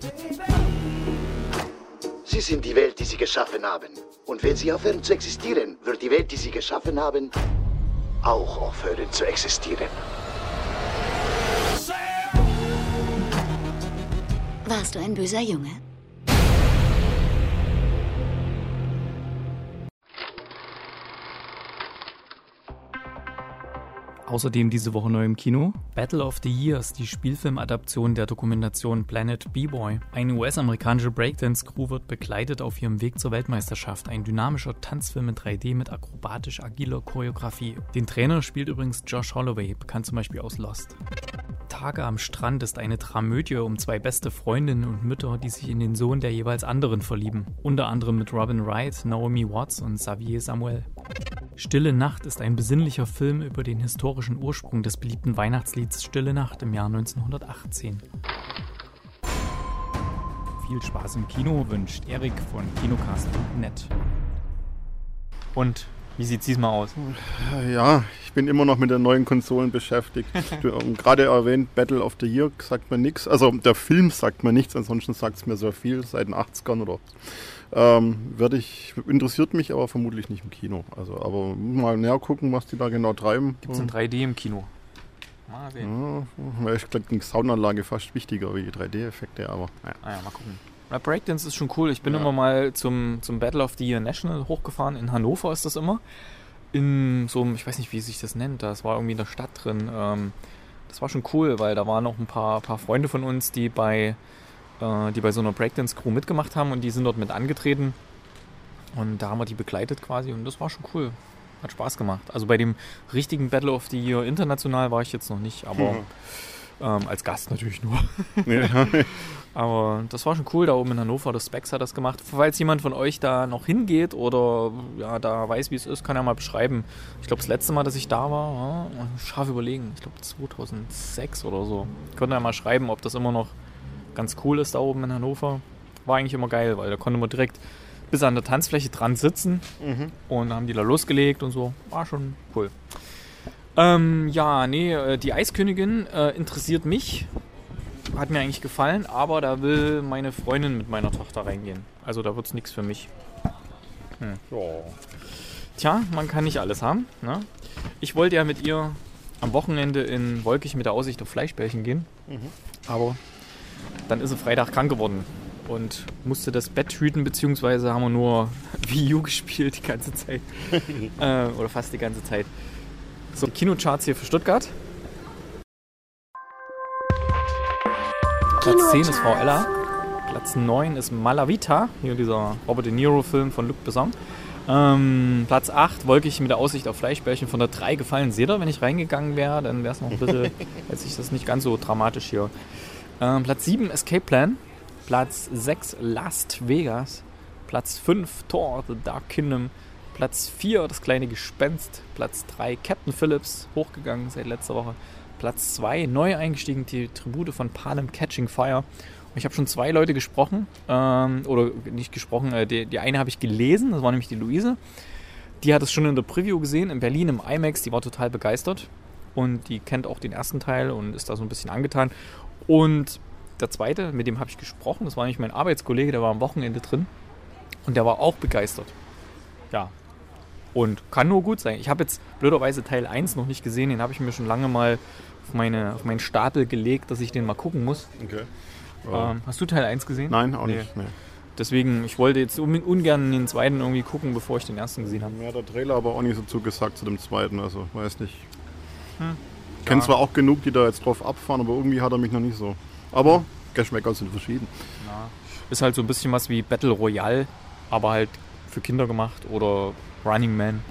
Sie sind die Welt, die Sie geschaffen haben. Und wenn Sie aufhören zu existieren, wird die Welt, die Sie geschaffen haben, auch aufhören zu existieren. Warst du ein böser Junge? Außerdem diese Woche neu im Kino Battle of the Years, die Spielfilmadaption der Dokumentation Planet B-Boy. Eine U S-amerikanische Breakdance-Crew wird begleitet auf ihrem Weg zur Weltmeisterschaft. Ein dynamischer Tanzfilm in drei D mit akrobatisch agiler Choreografie. Den Trainer spielt übrigens Josh Holloway, bekannt zum Beispiel aus Lost. Tage am Strand ist eine Dramödie um zwei beste Freundinnen und Mütter, die sich in den Sohn der jeweils anderen verlieben. Unter anderem mit Robin Wright, Naomi Watts und Xavier Samuel. Stille Nacht ist ein besinnlicher Film über den historischen Ursprung des beliebten Weihnachtslieds Stille Nacht im Jahr neunzehnhundertachtzehn. Viel Spaß im Kino wünscht Erik von kinocast punkt net. Und wie sieht's diesmal aus? Ja, ich bin immer noch mit den neuen Konsolen beschäftigt. Du ähm, gerade erwähnt, Battle of the Year sagt mir nichts. Also der Film sagt mir nichts, ansonsten sagt es mir sehr viel, seit den achtzigern oder ähm, werde ich, interessiert mich aber vermutlich nicht im Kino. Also, aber mal näher gucken, was die da genau treiben. Gibt es in drei D im Kino? Mal sehen. Ja, ich glaube, die Soundanlage fast wichtiger wie die drei D-Effekte, aber ja. Ah ja, mal gucken. Breakdance ist schon cool. Ich bin ja. immer mal zum, zum Battle of the Year National hochgefahren. In Hannover ist das immer. In so einem, ich weiß nicht, wie sich das nennt, das war irgendwie in der Stadt drin. Ähm, das war schon cool, weil da waren noch ein paar, paar Freunde von uns, die bei, äh, die bei so einer Breakdance-Crew mitgemacht haben und die sind dort mit angetreten. Und da haben wir die begleitet quasi und das war schon cool. Hat Spaß gemacht. Also bei dem richtigen Battle of the Year international war ich jetzt noch nicht, aber... Mhm. Ähm, als Gast natürlich nur. Ja. Aber das war schon cool, da oben in Hannover, das Specs hat das gemacht. Falls jemand von euch da noch hingeht oder ja, da weiß, wie es ist, kann er mal beschreiben. Ich glaube, das letzte Mal, dass ich da war, ja, scharf überlegen, ich glaube zweitausendsechs oder so. Könnt ihr mal schreiben, ob das immer noch ganz cool ist da oben in Hannover. War eigentlich immer geil, weil da konnte man direkt bis an der Tanzfläche dran sitzen mhm. und dann haben die da losgelegt und so. War schon cool. Ähm, ja, nee, die Eiskönigin äh, interessiert mich. Hat mir eigentlich gefallen, aber da will meine Freundin mit meiner Tochter reingehen. Also da wird's nichts für mich. Hm. Tja, man kann nicht alles haben. Ne? Ich wollte ja mit ihr am Wochenende in Wolkig mit der Aussicht auf Fleischbällchen gehen. Mhm. Aber dann ist sie Freitag krank geworden und musste das Bett hüten, beziehungsweise haben wir nur Wii U gespielt die ganze Zeit. äh, oder fast die ganze Zeit. So, die Kinocharts hier für Stuttgart. Platz zehn ist Frau Ella. Platz neun ist Malavita, hier dieser Robert De Niro-Film von Luc Besson. Ähm, Platz acht, Wolkig mit der Aussicht auf Fleischbällchen von der drei gefallen. Seht ihr, wenn ich reingegangen wäre, dann wäre es noch ein bisschen, hätte sich das nicht ganz so dramatisch hier. Ähm, Platz sieben, Escape Plan. Platz sechs, Las Vegas. Platz fünf, Thor, The Dark Kingdom. Platz vier, Das kleine Gespenst. Platz drei, Captain Phillips, hochgegangen seit letzter Woche. Platz zwei, neu eingestiegen, die Tribute von Panem Catching Fire. Ich habe schon zwei Leute gesprochen, ähm, oder nicht gesprochen, äh, die, die eine habe ich gelesen, das war nämlich die Luise. Die hat es schon in der Preview gesehen, in Berlin im IMAX, die war total begeistert. Und die kennt auch den ersten Teil und ist da so ein bisschen angetan. Und der zweite, mit dem habe ich gesprochen, das war nämlich mein Arbeitskollege, der war am Wochenende drin. Und der war auch begeistert. Ja. Und kann nur gut sein. Ich habe jetzt blöderweise Teil eins noch nicht gesehen, den habe ich mir schon lange mal auf, meine, auf meinen Stapel gelegt, dass ich den mal gucken muss. Okay. Ähm, hast du Teil eins gesehen? Nein, auch nee. nicht. Nee. Deswegen, ich wollte jetzt ungern den zweiten irgendwie gucken, bevor ich den ersten gesehen habe. Mir hat der Trailer aber auch nicht so zugesagt zu dem zweiten, also weiß nicht. Hm. Ich kenne ja. zwar auch genug, die da jetzt drauf abfahren, aber irgendwie hat er mich noch nicht so. Aber Geschmäcker sind verschieden. Ja. Ist halt so ein bisschen was wie Battle Royale, aber halt für Kinder gemacht oder Running Man.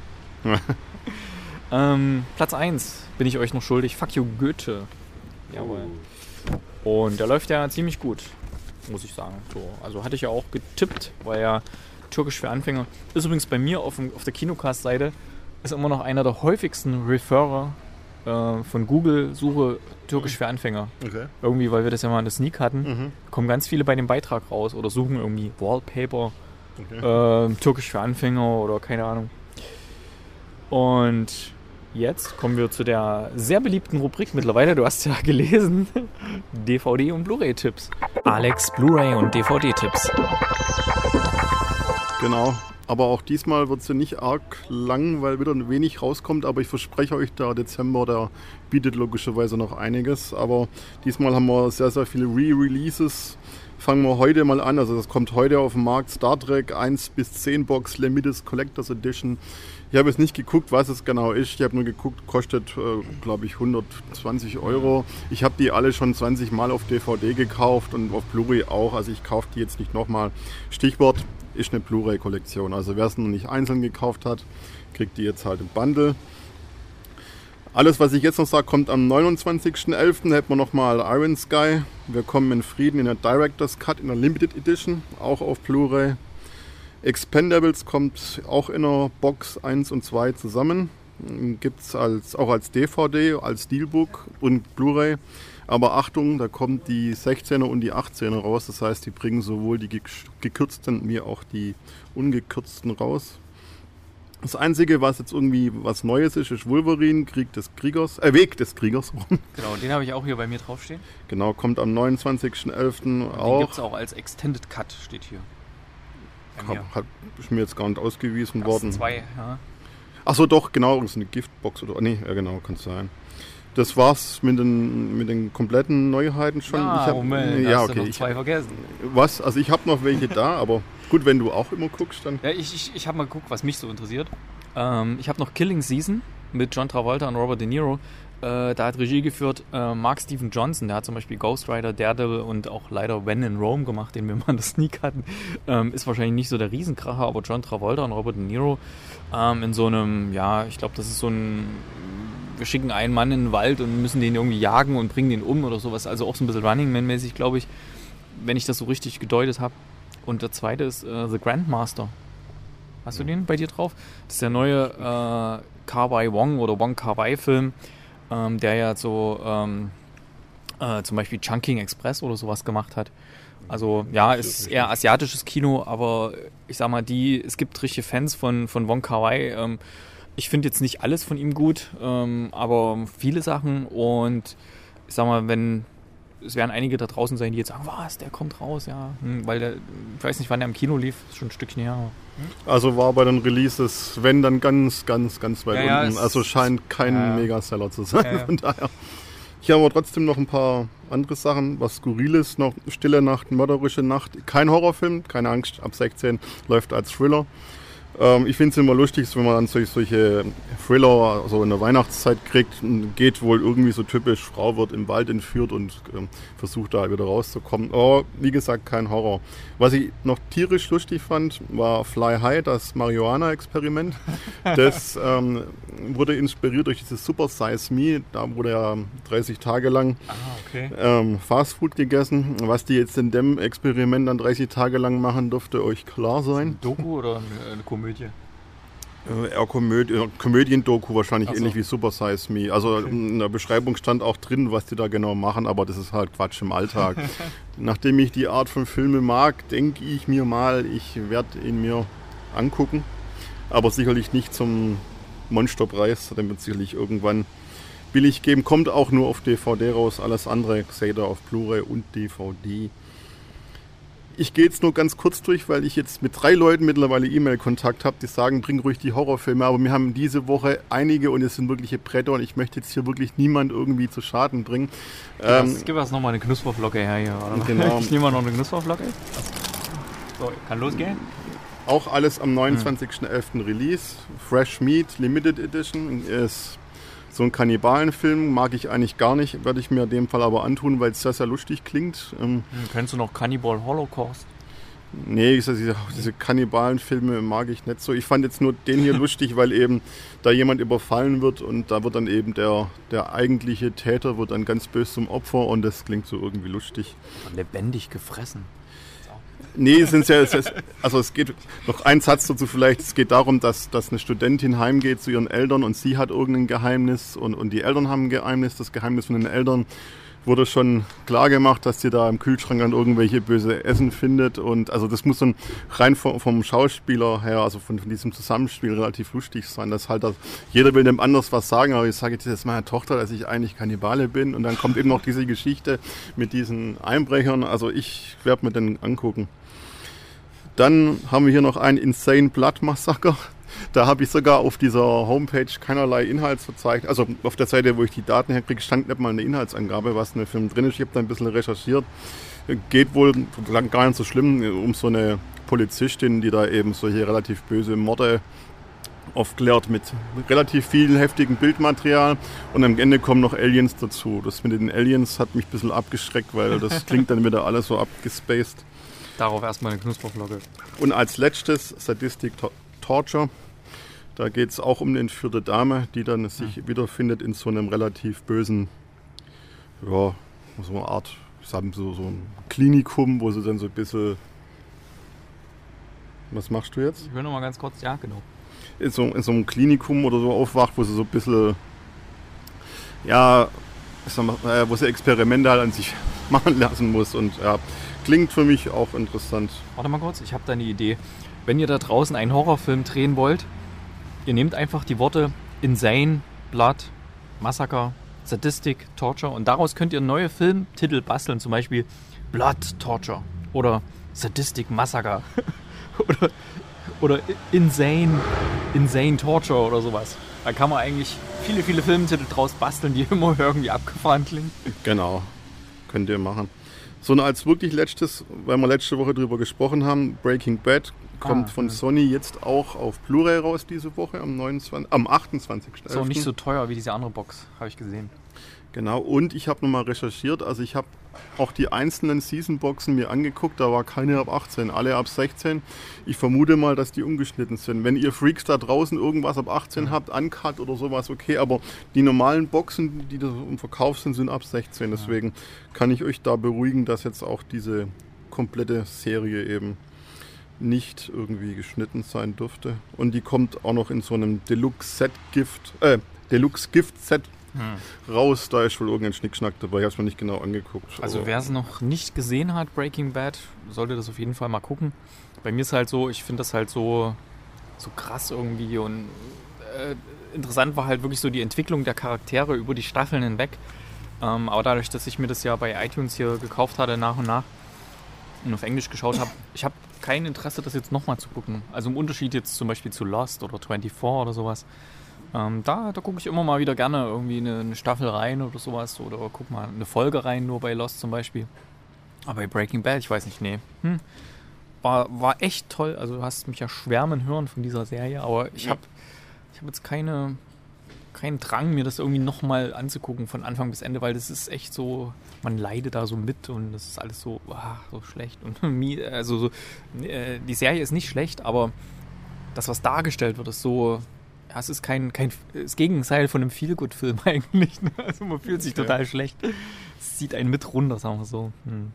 ähm, Platz eins bin ich euch noch schuldig. Fuck you, Goethe. Jawohl. Und der läuft ja ziemlich gut, muss ich sagen. So, also hatte ich ja auch getippt, weil ja Türkisch für Anfänger ist übrigens bei mir auf, dem, auf der Kinocast-Seite ist immer noch einer der häufigsten Referrer äh, von Google, Suche Türkisch für Anfänger. Okay. Irgendwie, weil wir das ja mal in der Sneak hatten, mhm. kommen ganz viele bei dem Beitrag raus oder suchen irgendwie Wallpaper, okay. äh, Türkisch für Anfänger oder keine Ahnung. Und jetzt kommen wir zu der sehr beliebten Rubrik mittlerweile, du hast ja gelesen, D V D und Blu-ray-Tipps. Alex, Blu-ray und D V D-Tipps. Genau, aber auch diesmal wird es ja nicht arg lang, weil wieder wenig rauskommt, aber ich verspreche euch, der Dezember, der bietet logischerweise noch einiges, aber diesmal haben wir sehr, sehr viele Re-Releases. Fangen wir heute mal an, also das kommt heute auf den Markt, Star Trek eins bis zehn Box Limited Collectors Edition. Ich habe jetzt nicht geguckt, was es genau ist. Ich habe nur geguckt, kostet, äh, glaube ich, hundertzwanzig Euro. Ich habe die alle schon zwanzig Mal auf D V D gekauft und auf Blu-ray auch. Also ich kaufe die jetzt nicht nochmal. Stichwort ist eine Blu-ray-Kollektion. Also wer es noch nicht einzeln gekauft hat, kriegt die jetzt halt im Bundle. Alles, was ich jetzt noch sage, kommt am neunundzwanzigsten elften hätten wir nochmal Iron Sky. Wir kommen in Frieden in der Director's Cut in der Limited Edition, auch auf Blu-ray. Expendables kommt auch in der Box eins und zwei zusammen. Gibt es als, auch als D V D, als Steelbook und Blu-ray. Aber Achtung, da kommt die sechzehner und die achtzehner raus. Das heißt, die bringen sowohl die gekürzten wie auch die ungekürzten raus. Das Einzige, was jetzt irgendwie was Neues ist, ist Wolverine, Krieg des Kriegers, äh, Weg des Kriegers. Genau, den habe ich auch hier bei mir draufstehen. Genau, kommt am neunundzwanzigsten elften auch. Den gibt es auch als Extended Cut, steht hier. Hab, hat, ist mir jetzt gar nicht ausgewiesen das worden. Zwei, ja. Achso, doch, genau, das ist eine Giftbox oder. Nee, ja genau, kann es sein. Das war's mit den, mit den kompletten Neuheiten schon. Ah, ich hab, Moment, ja, hast okay, du noch zwei ich, vergessen. Was? Also ich habe noch welche da, aber gut, wenn du auch immer guckst, dann. Ja, ich, ich, ich habe mal geguckt, was mich so interessiert. Ähm, ich habe noch Killing Season mit John Travolta und Robert De Niro. Äh, da hat Regie geführt äh, Mark Steven Johnson, der hat zum Beispiel Ghost Rider, Daredevil und auch leider When in Rome gemacht, den wir mal in der Sneak hatten. Ähm, ist wahrscheinlich nicht so der Riesenkracher, aber John Travolta und Robert De Niro ähm, in so einem, ja, ich glaube, das ist so ein, wir schicken einen Mann in den Wald und müssen den irgendwie jagen und bringen den um oder sowas, also auch so ein bisschen Running Man-mäßig, glaube ich, wenn ich das so richtig gedeutet habe. Und der zweite ist äh, The Grandmaster. Hast du den bei dir drauf? Das ist der neue äh, Kar-wai Wong oder Wong Kar-wai-Film, ähm, der ja so ähm, äh, zum Beispiel Chungking Express oder sowas gemacht hat. Also ja, es ist eher asiatisches Kino, aber ich sag mal, die, es gibt richtige Fans von, von Wong Kar-wai. Ähm, ich finde jetzt nicht alles von ihm gut, ähm, aber viele Sachen. Und ich sag mal, wenn es werden einige da draußen sein, die jetzt sagen, was, der kommt raus, ja. Hm, weil der, ich weiß nicht, wann der im Kino lief, ist schon ein Stückchen her. Hm? Also war bei den Releases, wenn, dann ganz, ganz, ganz weit ja, unten. Ja, also scheint kein ja, Megaseller zu sein, ja, ja. von daher. Ich habe aber trotzdem noch ein paar andere Sachen, was Skurriles, noch Stille Nacht, Mörderische Nacht. Kein Horrorfilm, keine Angst, ab sechzehn, läuft als Thriller. Ähm, ich finde es immer lustig, wenn man dann solche, solche Thriller so in der Weihnachtszeit kriegt. Geht wohl irgendwie so typisch, Frau wird im Wald entführt und ähm, versucht da wieder rauszukommen. Aber wie gesagt, kein Horror. Was ich noch tierisch lustig fand, war Fly High, das Marihuana-Experiment. Das ähm, wurde inspiriert durch dieses Super Size Me. Da wurde ja dreißig Tage lang ah, okay. ähm, Fastfood gegessen. Was die jetzt in dem Experiment dann dreißig Tage lang machen, dürfte euch klar sein. Doku oder eine, eine Komödie? Äh, eher Komödie, Komödien-Doku wahrscheinlich, so. Ähnlich wie Super Size Me. Also okay. In der Beschreibung stand auch drin, was die da genau machen, aber das ist halt Quatsch im Alltag. Nachdem ich die Art von Filmen mag, denke ich mir mal, ich werde ihn mir angucken. Aber sicherlich nicht zum Monsterpreis, den wird es sicherlich irgendwann billig geben. Kommt auch nur auf D V D raus, alles andere seht ihr auf Blu-ray und D V D. Ich gehe jetzt nur ganz kurz durch, weil ich jetzt mit drei Leuten mittlerweile E-Mail-Kontakt habe, die sagen, bring ruhig die Horrorfilme. Aber wir haben diese Woche einige und es sind wirkliche Bretter und ich möchte jetzt hier wirklich niemand irgendwie zu Schaden bringen. Gib ähm, uns, gib uns nochmal eine Knusperflocke her hier. Oder? Genau. Ich nehme mal noch eine Knusperflocke. So, kann losgehen. Auch alles am neunundzwanzigsten elften Release. Fresh Meat Limited Edition ist so ein Kannibalenfilm, mag ich eigentlich gar nicht, werde ich mir in dem Fall aber antun, weil es sehr, sehr lustig klingt. Ähm, Kennst du noch Cannibal Holocaust? Nee, diese, diese Kannibalenfilme mag ich nicht so. Ich fand jetzt nur den hier lustig, weil eben da jemand überfallen wird und da wird dann eben der, der eigentliche Täter wird dann ganz böse zum Opfer und das klingt so irgendwie lustig. Lebendig gefressen. Nee, sind ja, also es geht noch ein Satz dazu vielleicht, es geht darum, dass, dass eine Studentin heimgeht zu ihren Eltern und sie hat irgendein Geheimnis und, und die Eltern haben ein Geheimnis. Das Geheimnis von den Eltern wurde schon klar gemacht, dass sie da im Kühlschrank dann irgendwelche böse Essen findet und also das muss dann rein vom, vom Schauspieler her, also von, von diesem Zusammenspiel relativ lustig sein, dass halt das, jeder will dem anders was sagen, aber ich sage jetzt, jetzt meiner Tochter, dass ich eigentlich Kannibale bin und dann kommt eben noch diese Geschichte mit diesen Einbrechern, also ich werde mir den angucken. Dann haben wir hier noch ein Insane Blood Massacre. Da habe ich sogar auf dieser Homepage keinerlei Inhaltsverzeichnis, also auf der Seite, wo ich die Daten herkriege, stand nicht mal eine Inhaltsangabe, was in dem Film drin ist. Ich habe da ein bisschen recherchiert. Geht wohl gar nicht so schlimm um so eine Polizistin, die da eben solche relativ böse Morde aufklärt mit relativ viel heftigem Bildmaterial und am Ende kommen noch Aliens dazu. Das mit den Aliens hat mich ein bisschen abgeschreckt, weil das klingt dann wieder alles so abgespaced. Darauf erstmal eine Knusperflocke. Und als letztes Sadistic Torture. Da geht es auch um eine entführte Dame, die dann sich ja. wiederfindet in so einem relativ bösen, ja, so eine Art, ich sag mal so, so ein Klinikum, wo sie dann so ein bisschen. Was machst du jetzt? Ich will noch mal ganz kurz, ja, genau. In so, in so einem Klinikum oder so aufwacht, wo sie so ein bisschen, ja, ich sag mal, wo sie Experimente halt an sich machen lassen muss und ja. Klingt für mich auch interessant. Warte mal kurz, ich habe da eine Idee. Wenn ihr da draußen einen Horrorfilm drehen wollt, ihr nehmt einfach die Worte Insane, Blood, Massacre, Sadistic, Torture und daraus könnt ihr neue Filmtitel basteln, zum Beispiel Blood Torture oder Sadistic Massacre oder, oder Insane, Insane Torture oder sowas. Da kann man eigentlich viele, viele Filmtitel draus basteln, die immer irgendwie abgefahren klingen. Genau, könnt ihr machen. So als wirklich letztes, weil wir letzte Woche drüber gesprochen haben, Breaking Bad kommt ah, von ja. Sony jetzt auch auf Blu-ray raus diese Woche am, neunundzwanzigsten, am achtundzwanzigsten Ist auch nicht so teuer wie diese andere Box, habe ich gesehen. Genau, und ich habe nochmal recherchiert, also ich habe auch die einzelnen Season-Boxen mir angeguckt, da war keine ab achtzehn, alle ab sechzehn. Ich vermute mal, dass die umgeschnitten sind. Wenn ihr Freaks da draußen irgendwas ab achtzehn mhm. habt, Uncut oder sowas, okay, aber die normalen Boxen, die da im Verkauf sind, sind ab sechzehn. Deswegen ja. kann ich euch da beruhigen, dass jetzt auch diese komplette Serie eben nicht irgendwie geschnitten sein dürfte. Und die kommt auch noch in so einem Deluxe-Set-Gift, äh, Deluxe-Gift-Set Hm. raus, da ist wohl irgendein Schnickschnack dabei, ich habe es mir nicht genau angeguckt. Also wer es noch nicht gesehen hat, Breaking Bad, sollte das auf jeden Fall mal gucken. Bei mir ist halt so, ich finde das halt so, so krass irgendwie und äh, interessant war halt wirklich so die Entwicklung der Charaktere über die Staffeln hinweg. Ähm, aber dadurch, dass ich mir das ja bei iTunes hier gekauft hatte, nach und nach und auf Englisch geschaut habe, ich habe kein Interesse, das jetzt nochmal zu gucken. Also im Unterschied jetzt zum Beispiel zu Lost oder vierundzwanzig oder sowas. Ähm, da da gucke ich immer mal wieder gerne irgendwie eine, eine Staffel rein oder sowas. Oder guck mal eine Folge rein, nur bei Lost zum Beispiel. Aber bei Breaking Bad, ich weiß nicht, nee. Hm. War, war echt toll. Also du hast mich ja schwärmen hören von dieser Serie. Aber ich Ja. habe ich hab jetzt keine... keinen Drang, mir das irgendwie nochmal anzugucken von Anfang bis Ende, weil das ist echt so, man leidet da so mit und das ist alles so, ah, so schlecht. Und mi- also so, äh, die Serie ist nicht schlecht, aber das, was dargestellt wird, ist so, ja, es ist kein, kein das Gegenteil von einem Feel-Good-Film eigentlich. Ne? Also man fühlt sich total Ja. schlecht. Es zieht einen mit runter, sagen wir so. Hm.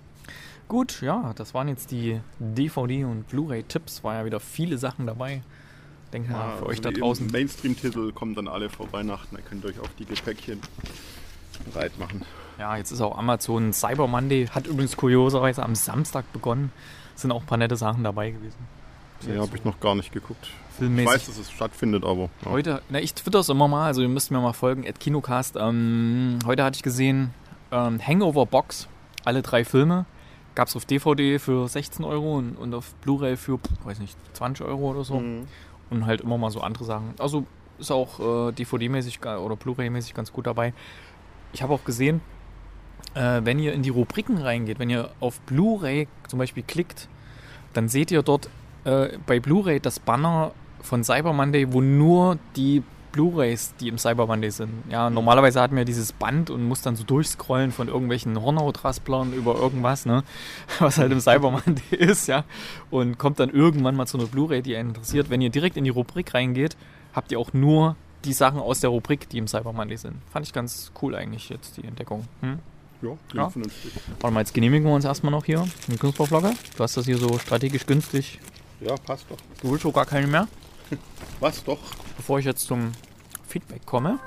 Gut, ja, das waren jetzt die D V D- und Blu-ray-Tipps. War ja wieder viele Sachen dabei. Denke mal, für euch da die draußen. Mainstream-Titel kommen dann alle vor Weihnachten. Da könnt ihr euch auf die Gepäckchen bereit machen. Ja, jetzt ist auch Amazon Cyber Monday. Hat übrigens kurioserweise am Samstag begonnen. Sind auch ein paar nette Sachen dabei gewesen. Ja, habe ich noch gar nicht geguckt. Filmmäßig. Ich weiß, dass es stattfindet, aber... Ja. Heute, na, ich twitter es immer mal, also ihr müsst mir mal folgen, at Kinocast. Ähm, heute hatte ich gesehen ähm, Hangover Box, alle drei Filme. Gab es auf D V D für sechzehn Euro und, und auf Blu-ray für, weiß nicht, zwanzig Euro oder so. Mhm. Und halt immer mal so andere Sachen. Also ist auch äh, D V D-mäßig oder Blu-ray-mäßig ganz gut dabei. Ich habe auch gesehen, äh, wenn ihr in die Rubriken reingeht, wenn ihr auf Blu-ray zum Beispiel klickt, dann seht ihr dort äh, bei Blu-ray das Banner von Cyber Monday, wo nur die Blu-rays, die im Cyber Monday sind. Ja, normalerweise hat man ja dieses Band und muss dann so durchscrollen von irgendwelchen Hornhautrasplern über irgendwas, ne, was halt im Cyber Monday ist, ja, und kommt dann irgendwann mal zu einer Blu-ray, die einen interessiert. Wenn ihr direkt in die Rubrik reingeht, habt ihr auch nur die Sachen aus der Rubrik, die im Cyber Monday sind. Fand ich ganz cool eigentlich jetzt, die Entdeckung. Hm? Ja, klingt Ja. vernünftig. Warte mal, jetzt genehmigen wir uns erstmal noch hier eine Knusperflocke. Du hast das hier so strategisch günstig. Ja, passt doch. Du willst schon gar keine mehr? Was doch? Bevor ich jetzt zum Feedback komme.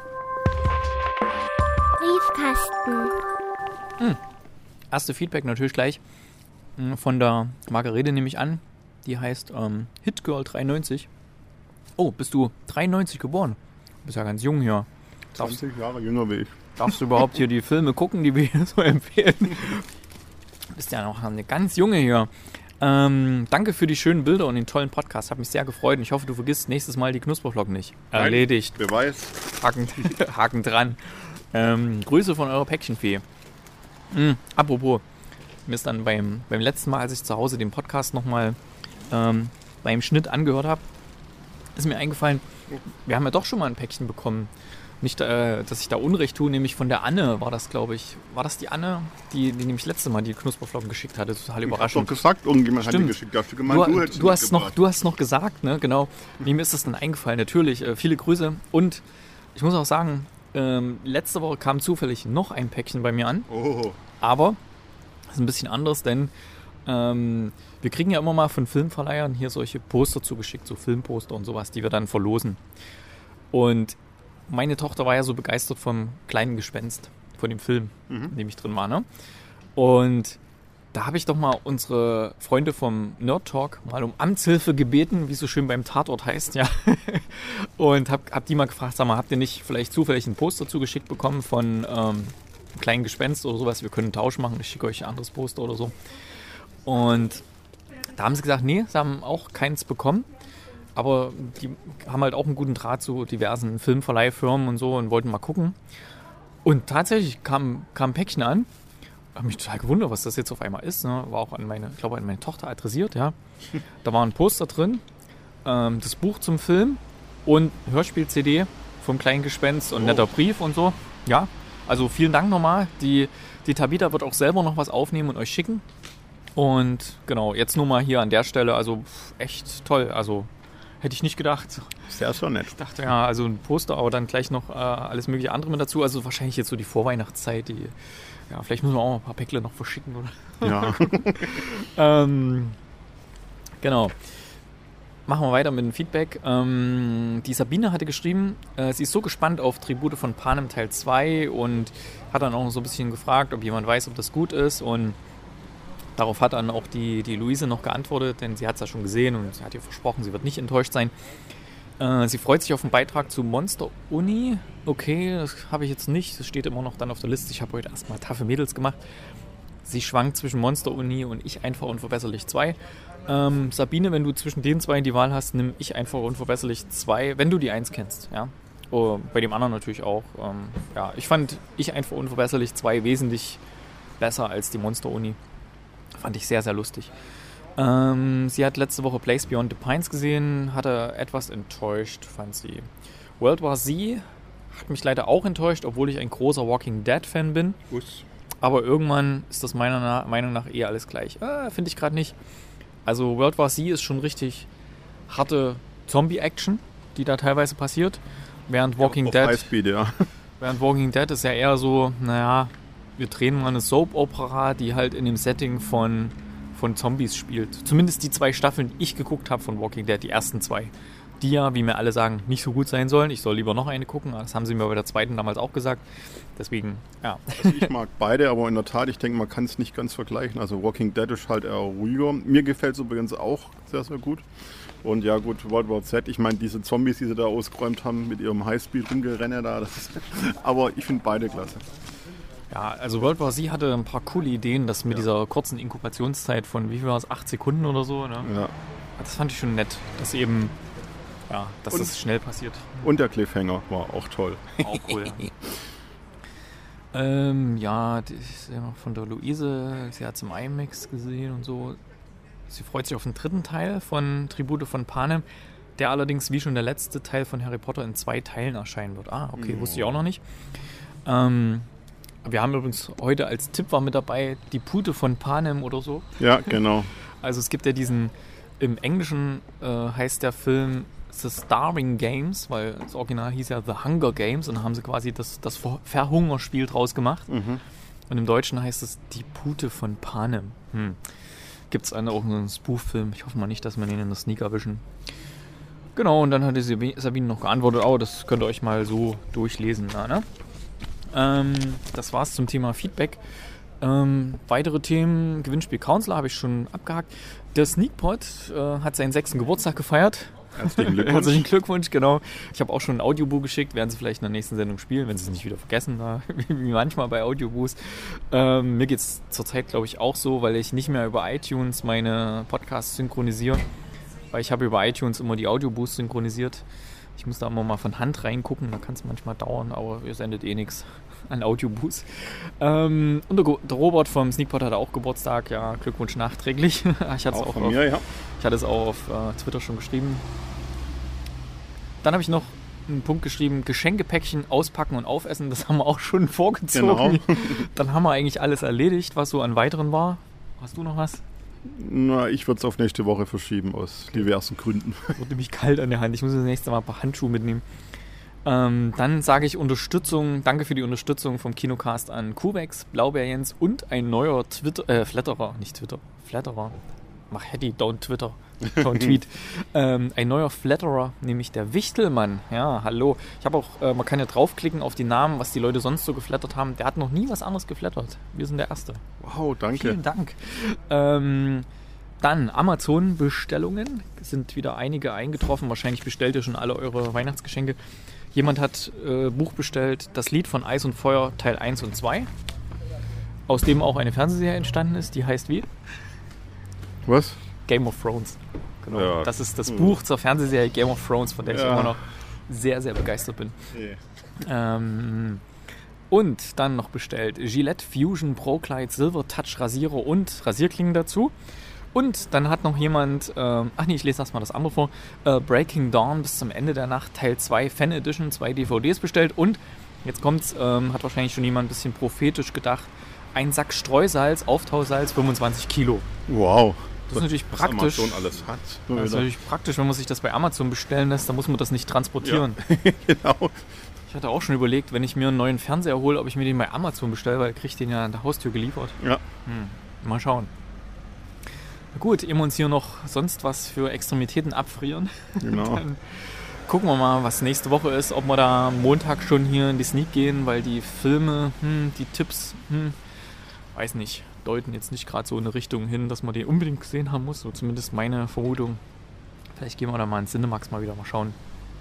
Briefkasten. Hm. Erste Feedback natürlich gleich hm, von der Margarete nehme ich an. Die heißt ähm, Hitgirl dreiundneunzig. Oh, bist du dreiundneunzig geboren? Du bist ja ganz jung hier. Darfst, zwanzig Jahre jünger wie ich. darfst du überhaupt hier die Filme gucken, die wir hier so empfehlen? Du bist ja noch eine ganz junge hier. Ähm, danke für die schönen Bilder und den tollen Podcast. Hat mich sehr gefreut und ich hoffe, du vergisst nächstes Mal die Knusperflocken nicht. Nein, Erledigt. Beweis. Haken, Haken dran. Ähm, Grüße von eurer Päckchenfee. Hm, apropos, mir ist dann beim, beim letzten Mal, als ich zu Hause den Podcast nochmal ähm, beim Schnitt angehört habe, ist mir eingefallen, wir haben ja doch schon mal ein Päckchen bekommen. Nicht, äh, dass ich da Unrecht tue, nämlich von der Anne war das, glaube ich. War das die Anne, die, die nämlich letzte Mal die Knusperflocken geschickt hatte? Total überraschend. Ich hab doch gesagt, irgendjemand hat die Stimmt. geschickt. Hast du gemeint, du, du hättest du, hast noch, mitgebracht. du hast noch gesagt, ne? Genau. Nee, mir ist das dann eingefallen. Natürlich, äh, viele Grüße. Und ich muss auch sagen, ähm, letzte Woche kam zufällig noch ein Päckchen bei mir an. Oh. Aber das ist ein bisschen anders, denn ähm, wir kriegen ja immer mal von Filmverleihern hier solche Poster zugeschickt, so Filmposter und sowas, die wir dann verlosen. Und meine Tochter war ja so begeistert vom kleinen Gespenst, von dem Film, Mhm. in dem ich drin war, ne? Und da habe ich doch mal unsere Freunde vom Nerd Talk mal um Amtshilfe gebeten, wie es so schön beim Tatort heißt, ja. Und hab, hab die mal gefragt, sag mal, habt ihr nicht vielleicht zufällig ein Poster zugeschickt bekommen von ähm, einem kleinen Gespenst oder sowas? Wir können einen Tausch machen, ich schicke euch ein anderes Poster oder so. Und da haben sie gesagt, nee, sie haben auch keins bekommen. Aber die haben halt auch einen guten Draht zu diversen Filmverleihfirmen und so und wollten mal gucken. Und tatsächlich kam, kam ein Päckchen an. Habe mich total gewundert, was das jetzt auf einmal ist. Ne? War auch an meine, ich glaube, an meine Tochter adressiert, ja. Da war ein Poster drin, ähm, das Buch zum Film und Hörspiel-C D vom kleinen Gespenst und Oh. netter Brief und so. Ja, also vielen Dank nochmal. Die, die Tabita wird auch selber noch was aufnehmen und euch schicken. Und genau, jetzt nur mal hier an der Stelle, also pff, echt toll. Also hätte ich nicht gedacht. Sehr, sehr nett. Ich dachte ja, also ein Poster, aber dann gleich noch äh, alles mögliche andere mit dazu. Also wahrscheinlich jetzt so die Vorweihnachtszeit. Die, ja, vielleicht müssen wir auch ein paar Päckle noch verschicken, oder? Ja. ähm, genau. Machen wir weiter mit dem Feedback. Ähm, die Sabine hatte geschrieben, äh, sie ist so gespannt auf Tribute von Panem Teil zwei und hat dann auch noch so ein bisschen gefragt, ob jemand weiß, ob das gut ist. Und darauf hat dann auch die, die Luise noch geantwortet, denn sie hat es ja schon gesehen und sie hat ihr versprochen, sie wird nicht enttäuscht sein. Äh, sie freut sich auf einen Beitrag zu Monster Uni. Okay, das habe ich jetzt nicht. Das steht immer noch dann auf der Liste. Ich habe heute erstmal Tafel Mädels gemacht. Sie schwankt zwischen Monster Uni und Ich einfach unverbesserlich zwei. Ähm, Sabine, wenn du zwischen den zwei die Wahl hast, nimm Ich einfach unverbesserlich zwei, wenn du die eins kennst. Ja? Oh, bei dem anderen natürlich auch. Ähm, ja, ich fand Ich einfach unverbesserlich zwei wesentlich besser als die Monster Uni. Fand ich sehr, sehr lustig. Ähm, sie hat letzte Woche Place Beyond the Pines gesehen, hatte etwas enttäuscht, fand sie. World War Z hat mich leider auch enttäuscht, obwohl ich ein großer Walking Dead-Fan bin. Uss. Aber irgendwann ist das meiner Na- Meinung nach eher alles gleich. Äh, finde ich gerade nicht. Also World War Z ist schon richtig harte Zombie-Action, die da teilweise passiert. Während Walking ja, Dead Highspeed, ja. Während Walking Dead ist ja eher so, naja, wir drehen mal eine Soap-Opera, die halt in dem Setting von, von Zombies spielt. Zumindest die zwei Staffeln, die ich geguckt habe von Walking Dead, die ersten zwei. Die ja, wie mir alle sagen, nicht so gut sein sollen. Ich soll lieber noch eine gucken. Das haben sie mir bei der zweiten damals auch gesagt. Deswegen, ja. Also ich mag beide, aber in der Tat, ich denke, man kann es nicht ganz vergleichen. Also Walking Dead ist halt eher ruhiger. Mir gefällt es übrigens auch sehr, sehr gut. Und ja gut, World War Z, ich meine, diese Zombies, die sie da ausgeräumt haben mit ihrem Highspeed rumgerenne da, das ist, aber ich finde beide klasse. Ja, also World War Z hatte ein paar coole Ideen, das mit ja. dieser kurzen Inkubationszeit von, wie viel war es, acht Sekunden oder so, ne? Ja. Das fand ich schon nett, dass eben, ja, dass und, das schnell passiert. Und der Cliffhanger war auch toll. Auch cool, ja. ähm, ja, die ist ja noch von der Luise, sie hat es im IMAX gesehen und so. Sie freut sich auf den dritten Teil von Tribute von Panem, der allerdings wie schon der letzte Teil von Harry Potter in zwei Teilen erscheinen wird. Ah, okay, oh. Wusste ich auch noch nicht. Ähm, wir haben übrigens heute als Tipp war mit dabei die Pute von Panem oder so. Ja, genau. Also es gibt ja diesen, im Englischen äh, heißt der Film The Starving Games, weil das Original hieß ja The Hunger Games und da haben sie quasi das, das Verhungerspiel draus gemacht. Mhm. Und im Deutschen heißt es die Pute von Panem. Hm. Gibt es auch einen Spoof-Film. Ich hoffe mal nicht, dass wir den in der Sneak erwischen. Genau, und dann hatte Sabine noch geantwortet, oh, das könnt ihr euch mal so durchlesen. Na, ne? ähm, das war's zum Thema Feedback. Ähm, weitere Themen, Gewinnspiel Counselor habe ich schon abgehakt. Der Sneakpot äh, hat seinen sechsten Geburtstag gefeiert. Herzlichen Glückwunsch. Herzlichen Glückwunsch, genau. Ich habe auch schon ein Audiobuch geschickt, werden Sie vielleicht in der nächsten Sendung spielen, wenn Sie es nicht wieder vergessen, da, wie manchmal bei Audiobuchs. Ähm, mir geht es zurzeit, glaube ich, auch so, weil ich nicht mehr über iTunes meine Podcasts synchronisiere, weil ich habe über iTunes immer die Audiobuchs synchronisiert. Ich muss da immer mal von Hand reingucken, da kann es manchmal dauern, aber ihr sendet eh nichts an Audiobuchs. Ähm, und der, der Robert vom Sneakpot hatte auch Geburtstag, ja, Glückwunsch nachträglich. Ich hatte es auch, auch von auf, mir, ja. Ich hatte es auch auf äh, Twitter schon geschrieben. Dann habe ich noch einen Punkt geschrieben, Geschenkepäckchen auspacken und aufessen, das haben wir auch schon vorgezogen. Genau. Dann haben wir eigentlich alles erledigt, was so an weiteren war. Hast du noch was? Na, ich würde es auf nächste Woche verschieben, aus diversen Gründen. Wird nämlich kalt an der Hand, ich muss das nächste Mal ein paar Handschuhe mitnehmen. Ähm, dann sage ich Unterstützung, danke für die Unterstützung vom Kinocast an Kubex, Blaubeer Jens und ein neuer Twitter, äh, Flatterer, nicht Twitter, Flatterer. Mach Hattie, don't Twitter, don't tweet. ähm, ein neuer Flatterer, nämlich der Wichtelmann. Ja, hallo. Ich habe auch, äh, man kann ja draufklicken auf die Namen, was die Leute sonst so geflattert haben. Der hat noch nie was anderes geflattert. Wir sind der Erste. Wow, danke. Vielen Dank. Ähm, dann Amazon-Bestellungen. Sind wieder einige eingetroffen. Wahrscheinlich bestellt ihr schon alle eure Weihnachtsgeschenke. Jemand hat äh, Buch bestellt, das Lied von Eis und Feuer, Teil eins und zwei. Aus dem auch eine Fernsehserie entstanden ist. Die heißt wie? Was? Game of Thrones. Genau. Ja. Das ist das Buch zur Fernsehserie Game of Thrones, von der ich ja. immer noch sehr, sehr begeistert bin. Yeah. Ähm, und dann noch bestellt Gillette Fusion Pro Glide Silver Touch Rasierer und Rasierklingen dazu. Und dann hat noch jemand, ähm, ach nee, ich lese erstmal das andere vor, äh, Breaking Dawn bis zum Ende der Nacht Teil zwei Fan Edition, zwei D V Ds bestellt. Und jetzt kommt's, ähm, hat wahrscheinlich schon jemand ein bisschen prophetisch gedacht, ein Sack Streusalz, Auftausalz, fünfundzwanzig Kilo. Wow. Das ist natürlich was praktisch. Amazon alles hat. Das ist natürlich praktisch, wenn man sich das bei Amazon bestellen lässt, dann muss man das nicht transportieren. Ja. Genau. Ich hatte auch schon überlegt, wenn ich mir einen neuen Fernseher hole, ob ich mir den bei Amazon bestelle, weil ich kriege den ja an der Haustür geliefert. Ja. Hm. Mal schauen. Na gut, ehe wir uns hier noch sonst was für Extremitäten abfrieren. Genau. Dann gucken wir mal, was nächste Woche ist, ob wir da Montag schon hier in die Sneak gehen, weil die Filme, hm, die Tipps, hm, weiß nicht, deuten jetzt nicht gerade so in eine Richtung hin, dass man den unbedingt gesehen haben muss. So zumindest meine Vermutung. Vielleicht gehen wir da mal ins Cinemax mal wieder mal schauen.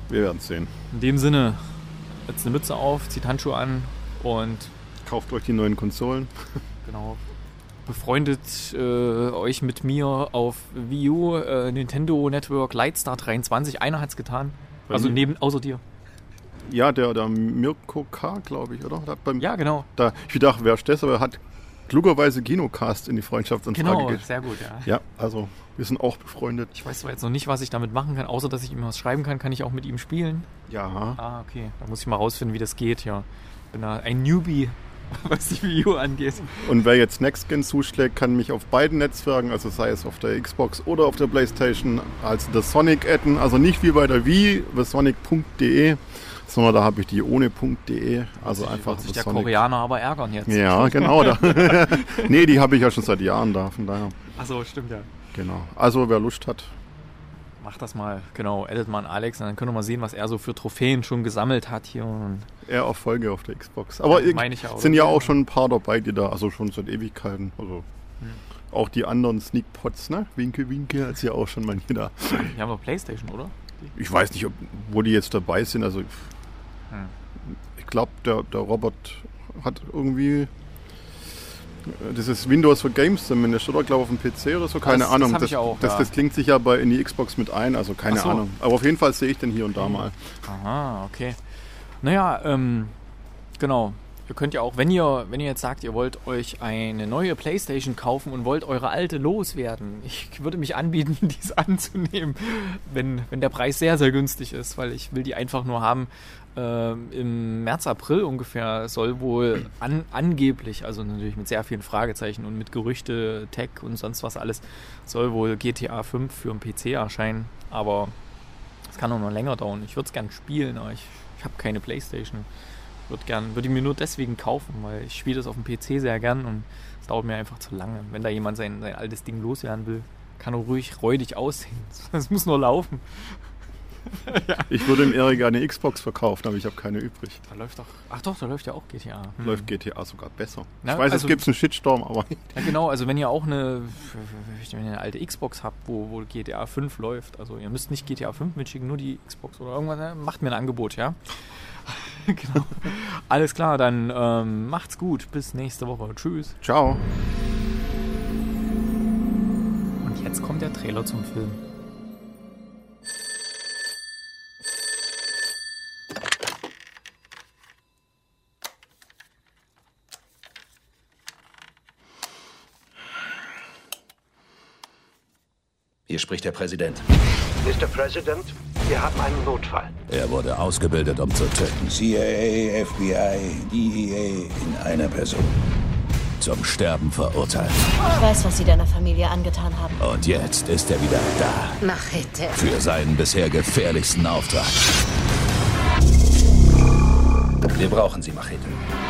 Wir werden es sehen. In dem Sinne, setzt eine Mütze auf, zieht Handschuhe an und kauft euch die neuen Konsolen. Genau. Befreundet äh, euch mit mir auf Wii U, äh, Nintendo Network, Lightstar dreiundzwanzig. Einer hat's getan. Bei also neben, außer dir. Ja, der, der Mirko K., glaube ich, oder? Beim, ja, genau. Da, ich dachte, wer ist das? Aber er hat klugerweise Kinocast in die Freundschaftsanfrage Genau, gegeben. sehr gut, ja. Ja, also wir sind auch befreundet. Ich weiß zwar jetzt noch nicht, was ich damit machen kann, außer dass ich ihm was schreiben kann. Kann ich auch mit ihm spielen? Ja. Ah, okay. Da muss ich mal rausfinden, wie das geht, ja. Ich bin da ein Newbie, was die Wii U angeht. Und wer jetzt Next Gen zuschlägt, kann mich auf beiden Netzwerken, also sei es auf der Xbox oder auf der Playstation, als The Sonic adden. Also nicht wie bei der Wii, the sonic punkt de, sondern da habe ich die ohne .de. Also sich, einfach wird sich der Sonic. Koreaner aber ärgern jetzt. Ja, genau. Da. Nee, die habe ich ja schon seit Jahren da, von daher. Ach so, stimmt ja. Genau. Also wer Lust hat. Macht das mal, genau, addet mal an Alex und dann können wir mal sehen, was er so für Trophäen schon gesammelt hat hier. Und er Erfolge auf der Xbox. Aber ja, meine ich ja auch. Sind ja auch schon ein paar dabei, die da, also schon seit Ewigkeiten. Also hm. Auch die anderen Sneakpots, ne? Winke, Winke, hat ja auch schon mal jeder. Die haben doch Playstation, oder? Ich weiß nicht, ob, wo die jetzt dabei sind. Also hm. ich glaube, der, der Robert hat irgendwie das ist Windows for Games zumindest, oder? Ich glaube auf dem P C oder so, keine das, Ahnung. Das, das, auch, das, ja. das klingt sich ja bei in die Xbox mit ein, also keine so. Ahnung. Aber auf jeden Fall sehe ich den hier und da mal. Aha, okay. Naja, ähm, genau. Ihr könnt ja auch, wenn ihr, wenn ihr jetzt sagt, ihr wollt euch eine neue Playstation kaufen und wollt eure alte loswerden, ich würde mich anbieten, dies anzunehmen, wenn, wenn der Preis sehr, sehr günstig ist, weil ich will die einfach nur haben. Äh, im März, April ungefähr soll wohl an, angeblich, also natürlich mit sehr vielen Fragezeichen und mit Gerüchte, Tech und sonst was alles, soll wohl G T A fünf für den P C erscheinen, aber es kann auch noch länger dauern. Ich würde es gerne spielen, aber ich, ich habe keine Playstation. Ich würde gern, würde ich mir nur deswegen kaufen, weil ich spiele das auf dem P C sehr gern und es dauert mir einfach zu lange. Wenn da jemand sein, sein altes Ding loswerden will, kann er ruhig räudig aussehen. Es muss nur laufen. Ja. Ich würde im Erik eine Xbox verkaufen, aber ich habe keine übrig. Da läuft doch, ach doch, da läuft ja auch G T A. Hm. Läuft G T A sogar besser. Na, ich weiß, also, es gibt einen Shitstorm, aber... Ja genau, also wenn ihr auch eine, wenn ihr eine alte Xbox habt, wo, wo G T A fünf läuft, also ihr müsst nicht G T A fünf mitschicken, nur die Xbox oder irgendwas, macht mir ein Angebot, ja? Genau. Alles klar, dann ähm, macht's gut, bis nächste Woche. Tschüss. Ciao. Und jetzt kommt der Trailer zum Film. Hier spricht der Präsident. Mister President, wir haben einen Notfall. Er wurde ausgebildet, um zu töten. C I A, F B I, D E A in einer Person. Zum Sterben verurteilt. Ich weiß, was Sie deiner Familie angetan haben. Und jetzt ist er wieder da. Machete. Für seinen bisher gefährlichsten Auftrag. Wir brauchen Sie, Machete.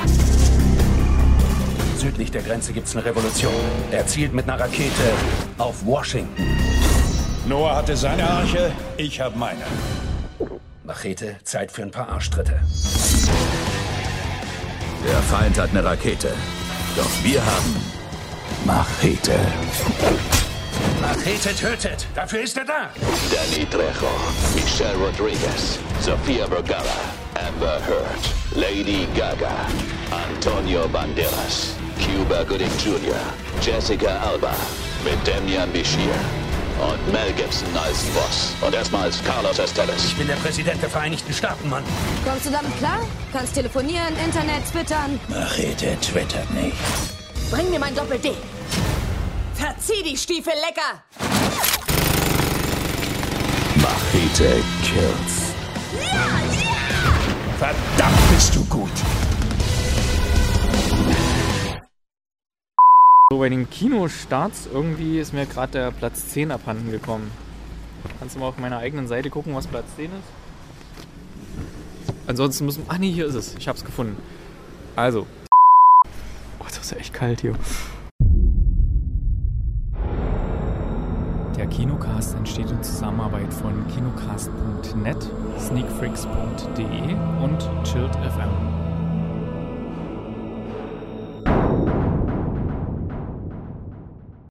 Südlich der Grenze gibt's eine Revolution. Er zielt mit einer Rakete auf Washington. Noah hatte seine Arche, ich habe meine. Machete, Zeit für ein paar Arschtritte. Der Feind hat eine Rakete. Doch wir haben Machete. Machete tötet. Dafür ist er da. Danny Trejo, Michelle Rodriguez, Sofia Vergara, Amber Heard, Lady Gaga, Antonio Banderas, Cuba Gooding Junior, Jessica Alba, mit Damian Bashir und Mel Gibson als Boss und erstmal als Carlos Esteves. Ich bin der Präsident der Vereinigten Staaten, Mann. Kommst du damit klar? Kannst telefonieren, Internet, twittern. Machete twittert nicht. Bring mir mein Doppel-D. Verzieh die Stiefel lecker. Machete kills. Ja, ja! Verdammt bist du gut. So, bei den Kinostarts irgendwie ist mir gerade der Platz zehn abhanden gekommen. Kannst du mal auf meiner eigenen Seite gucken, was Platz zehn ist? Ansonsten müssen... Ach nee, hier ist es. Ich hab's gefunden. Also. Oh, das ist ja echt kalt hier. Der Kinocast entsteht in Zusammenarbeit von kinocast punkt net, sneakfreaks punkt de und chilledfm.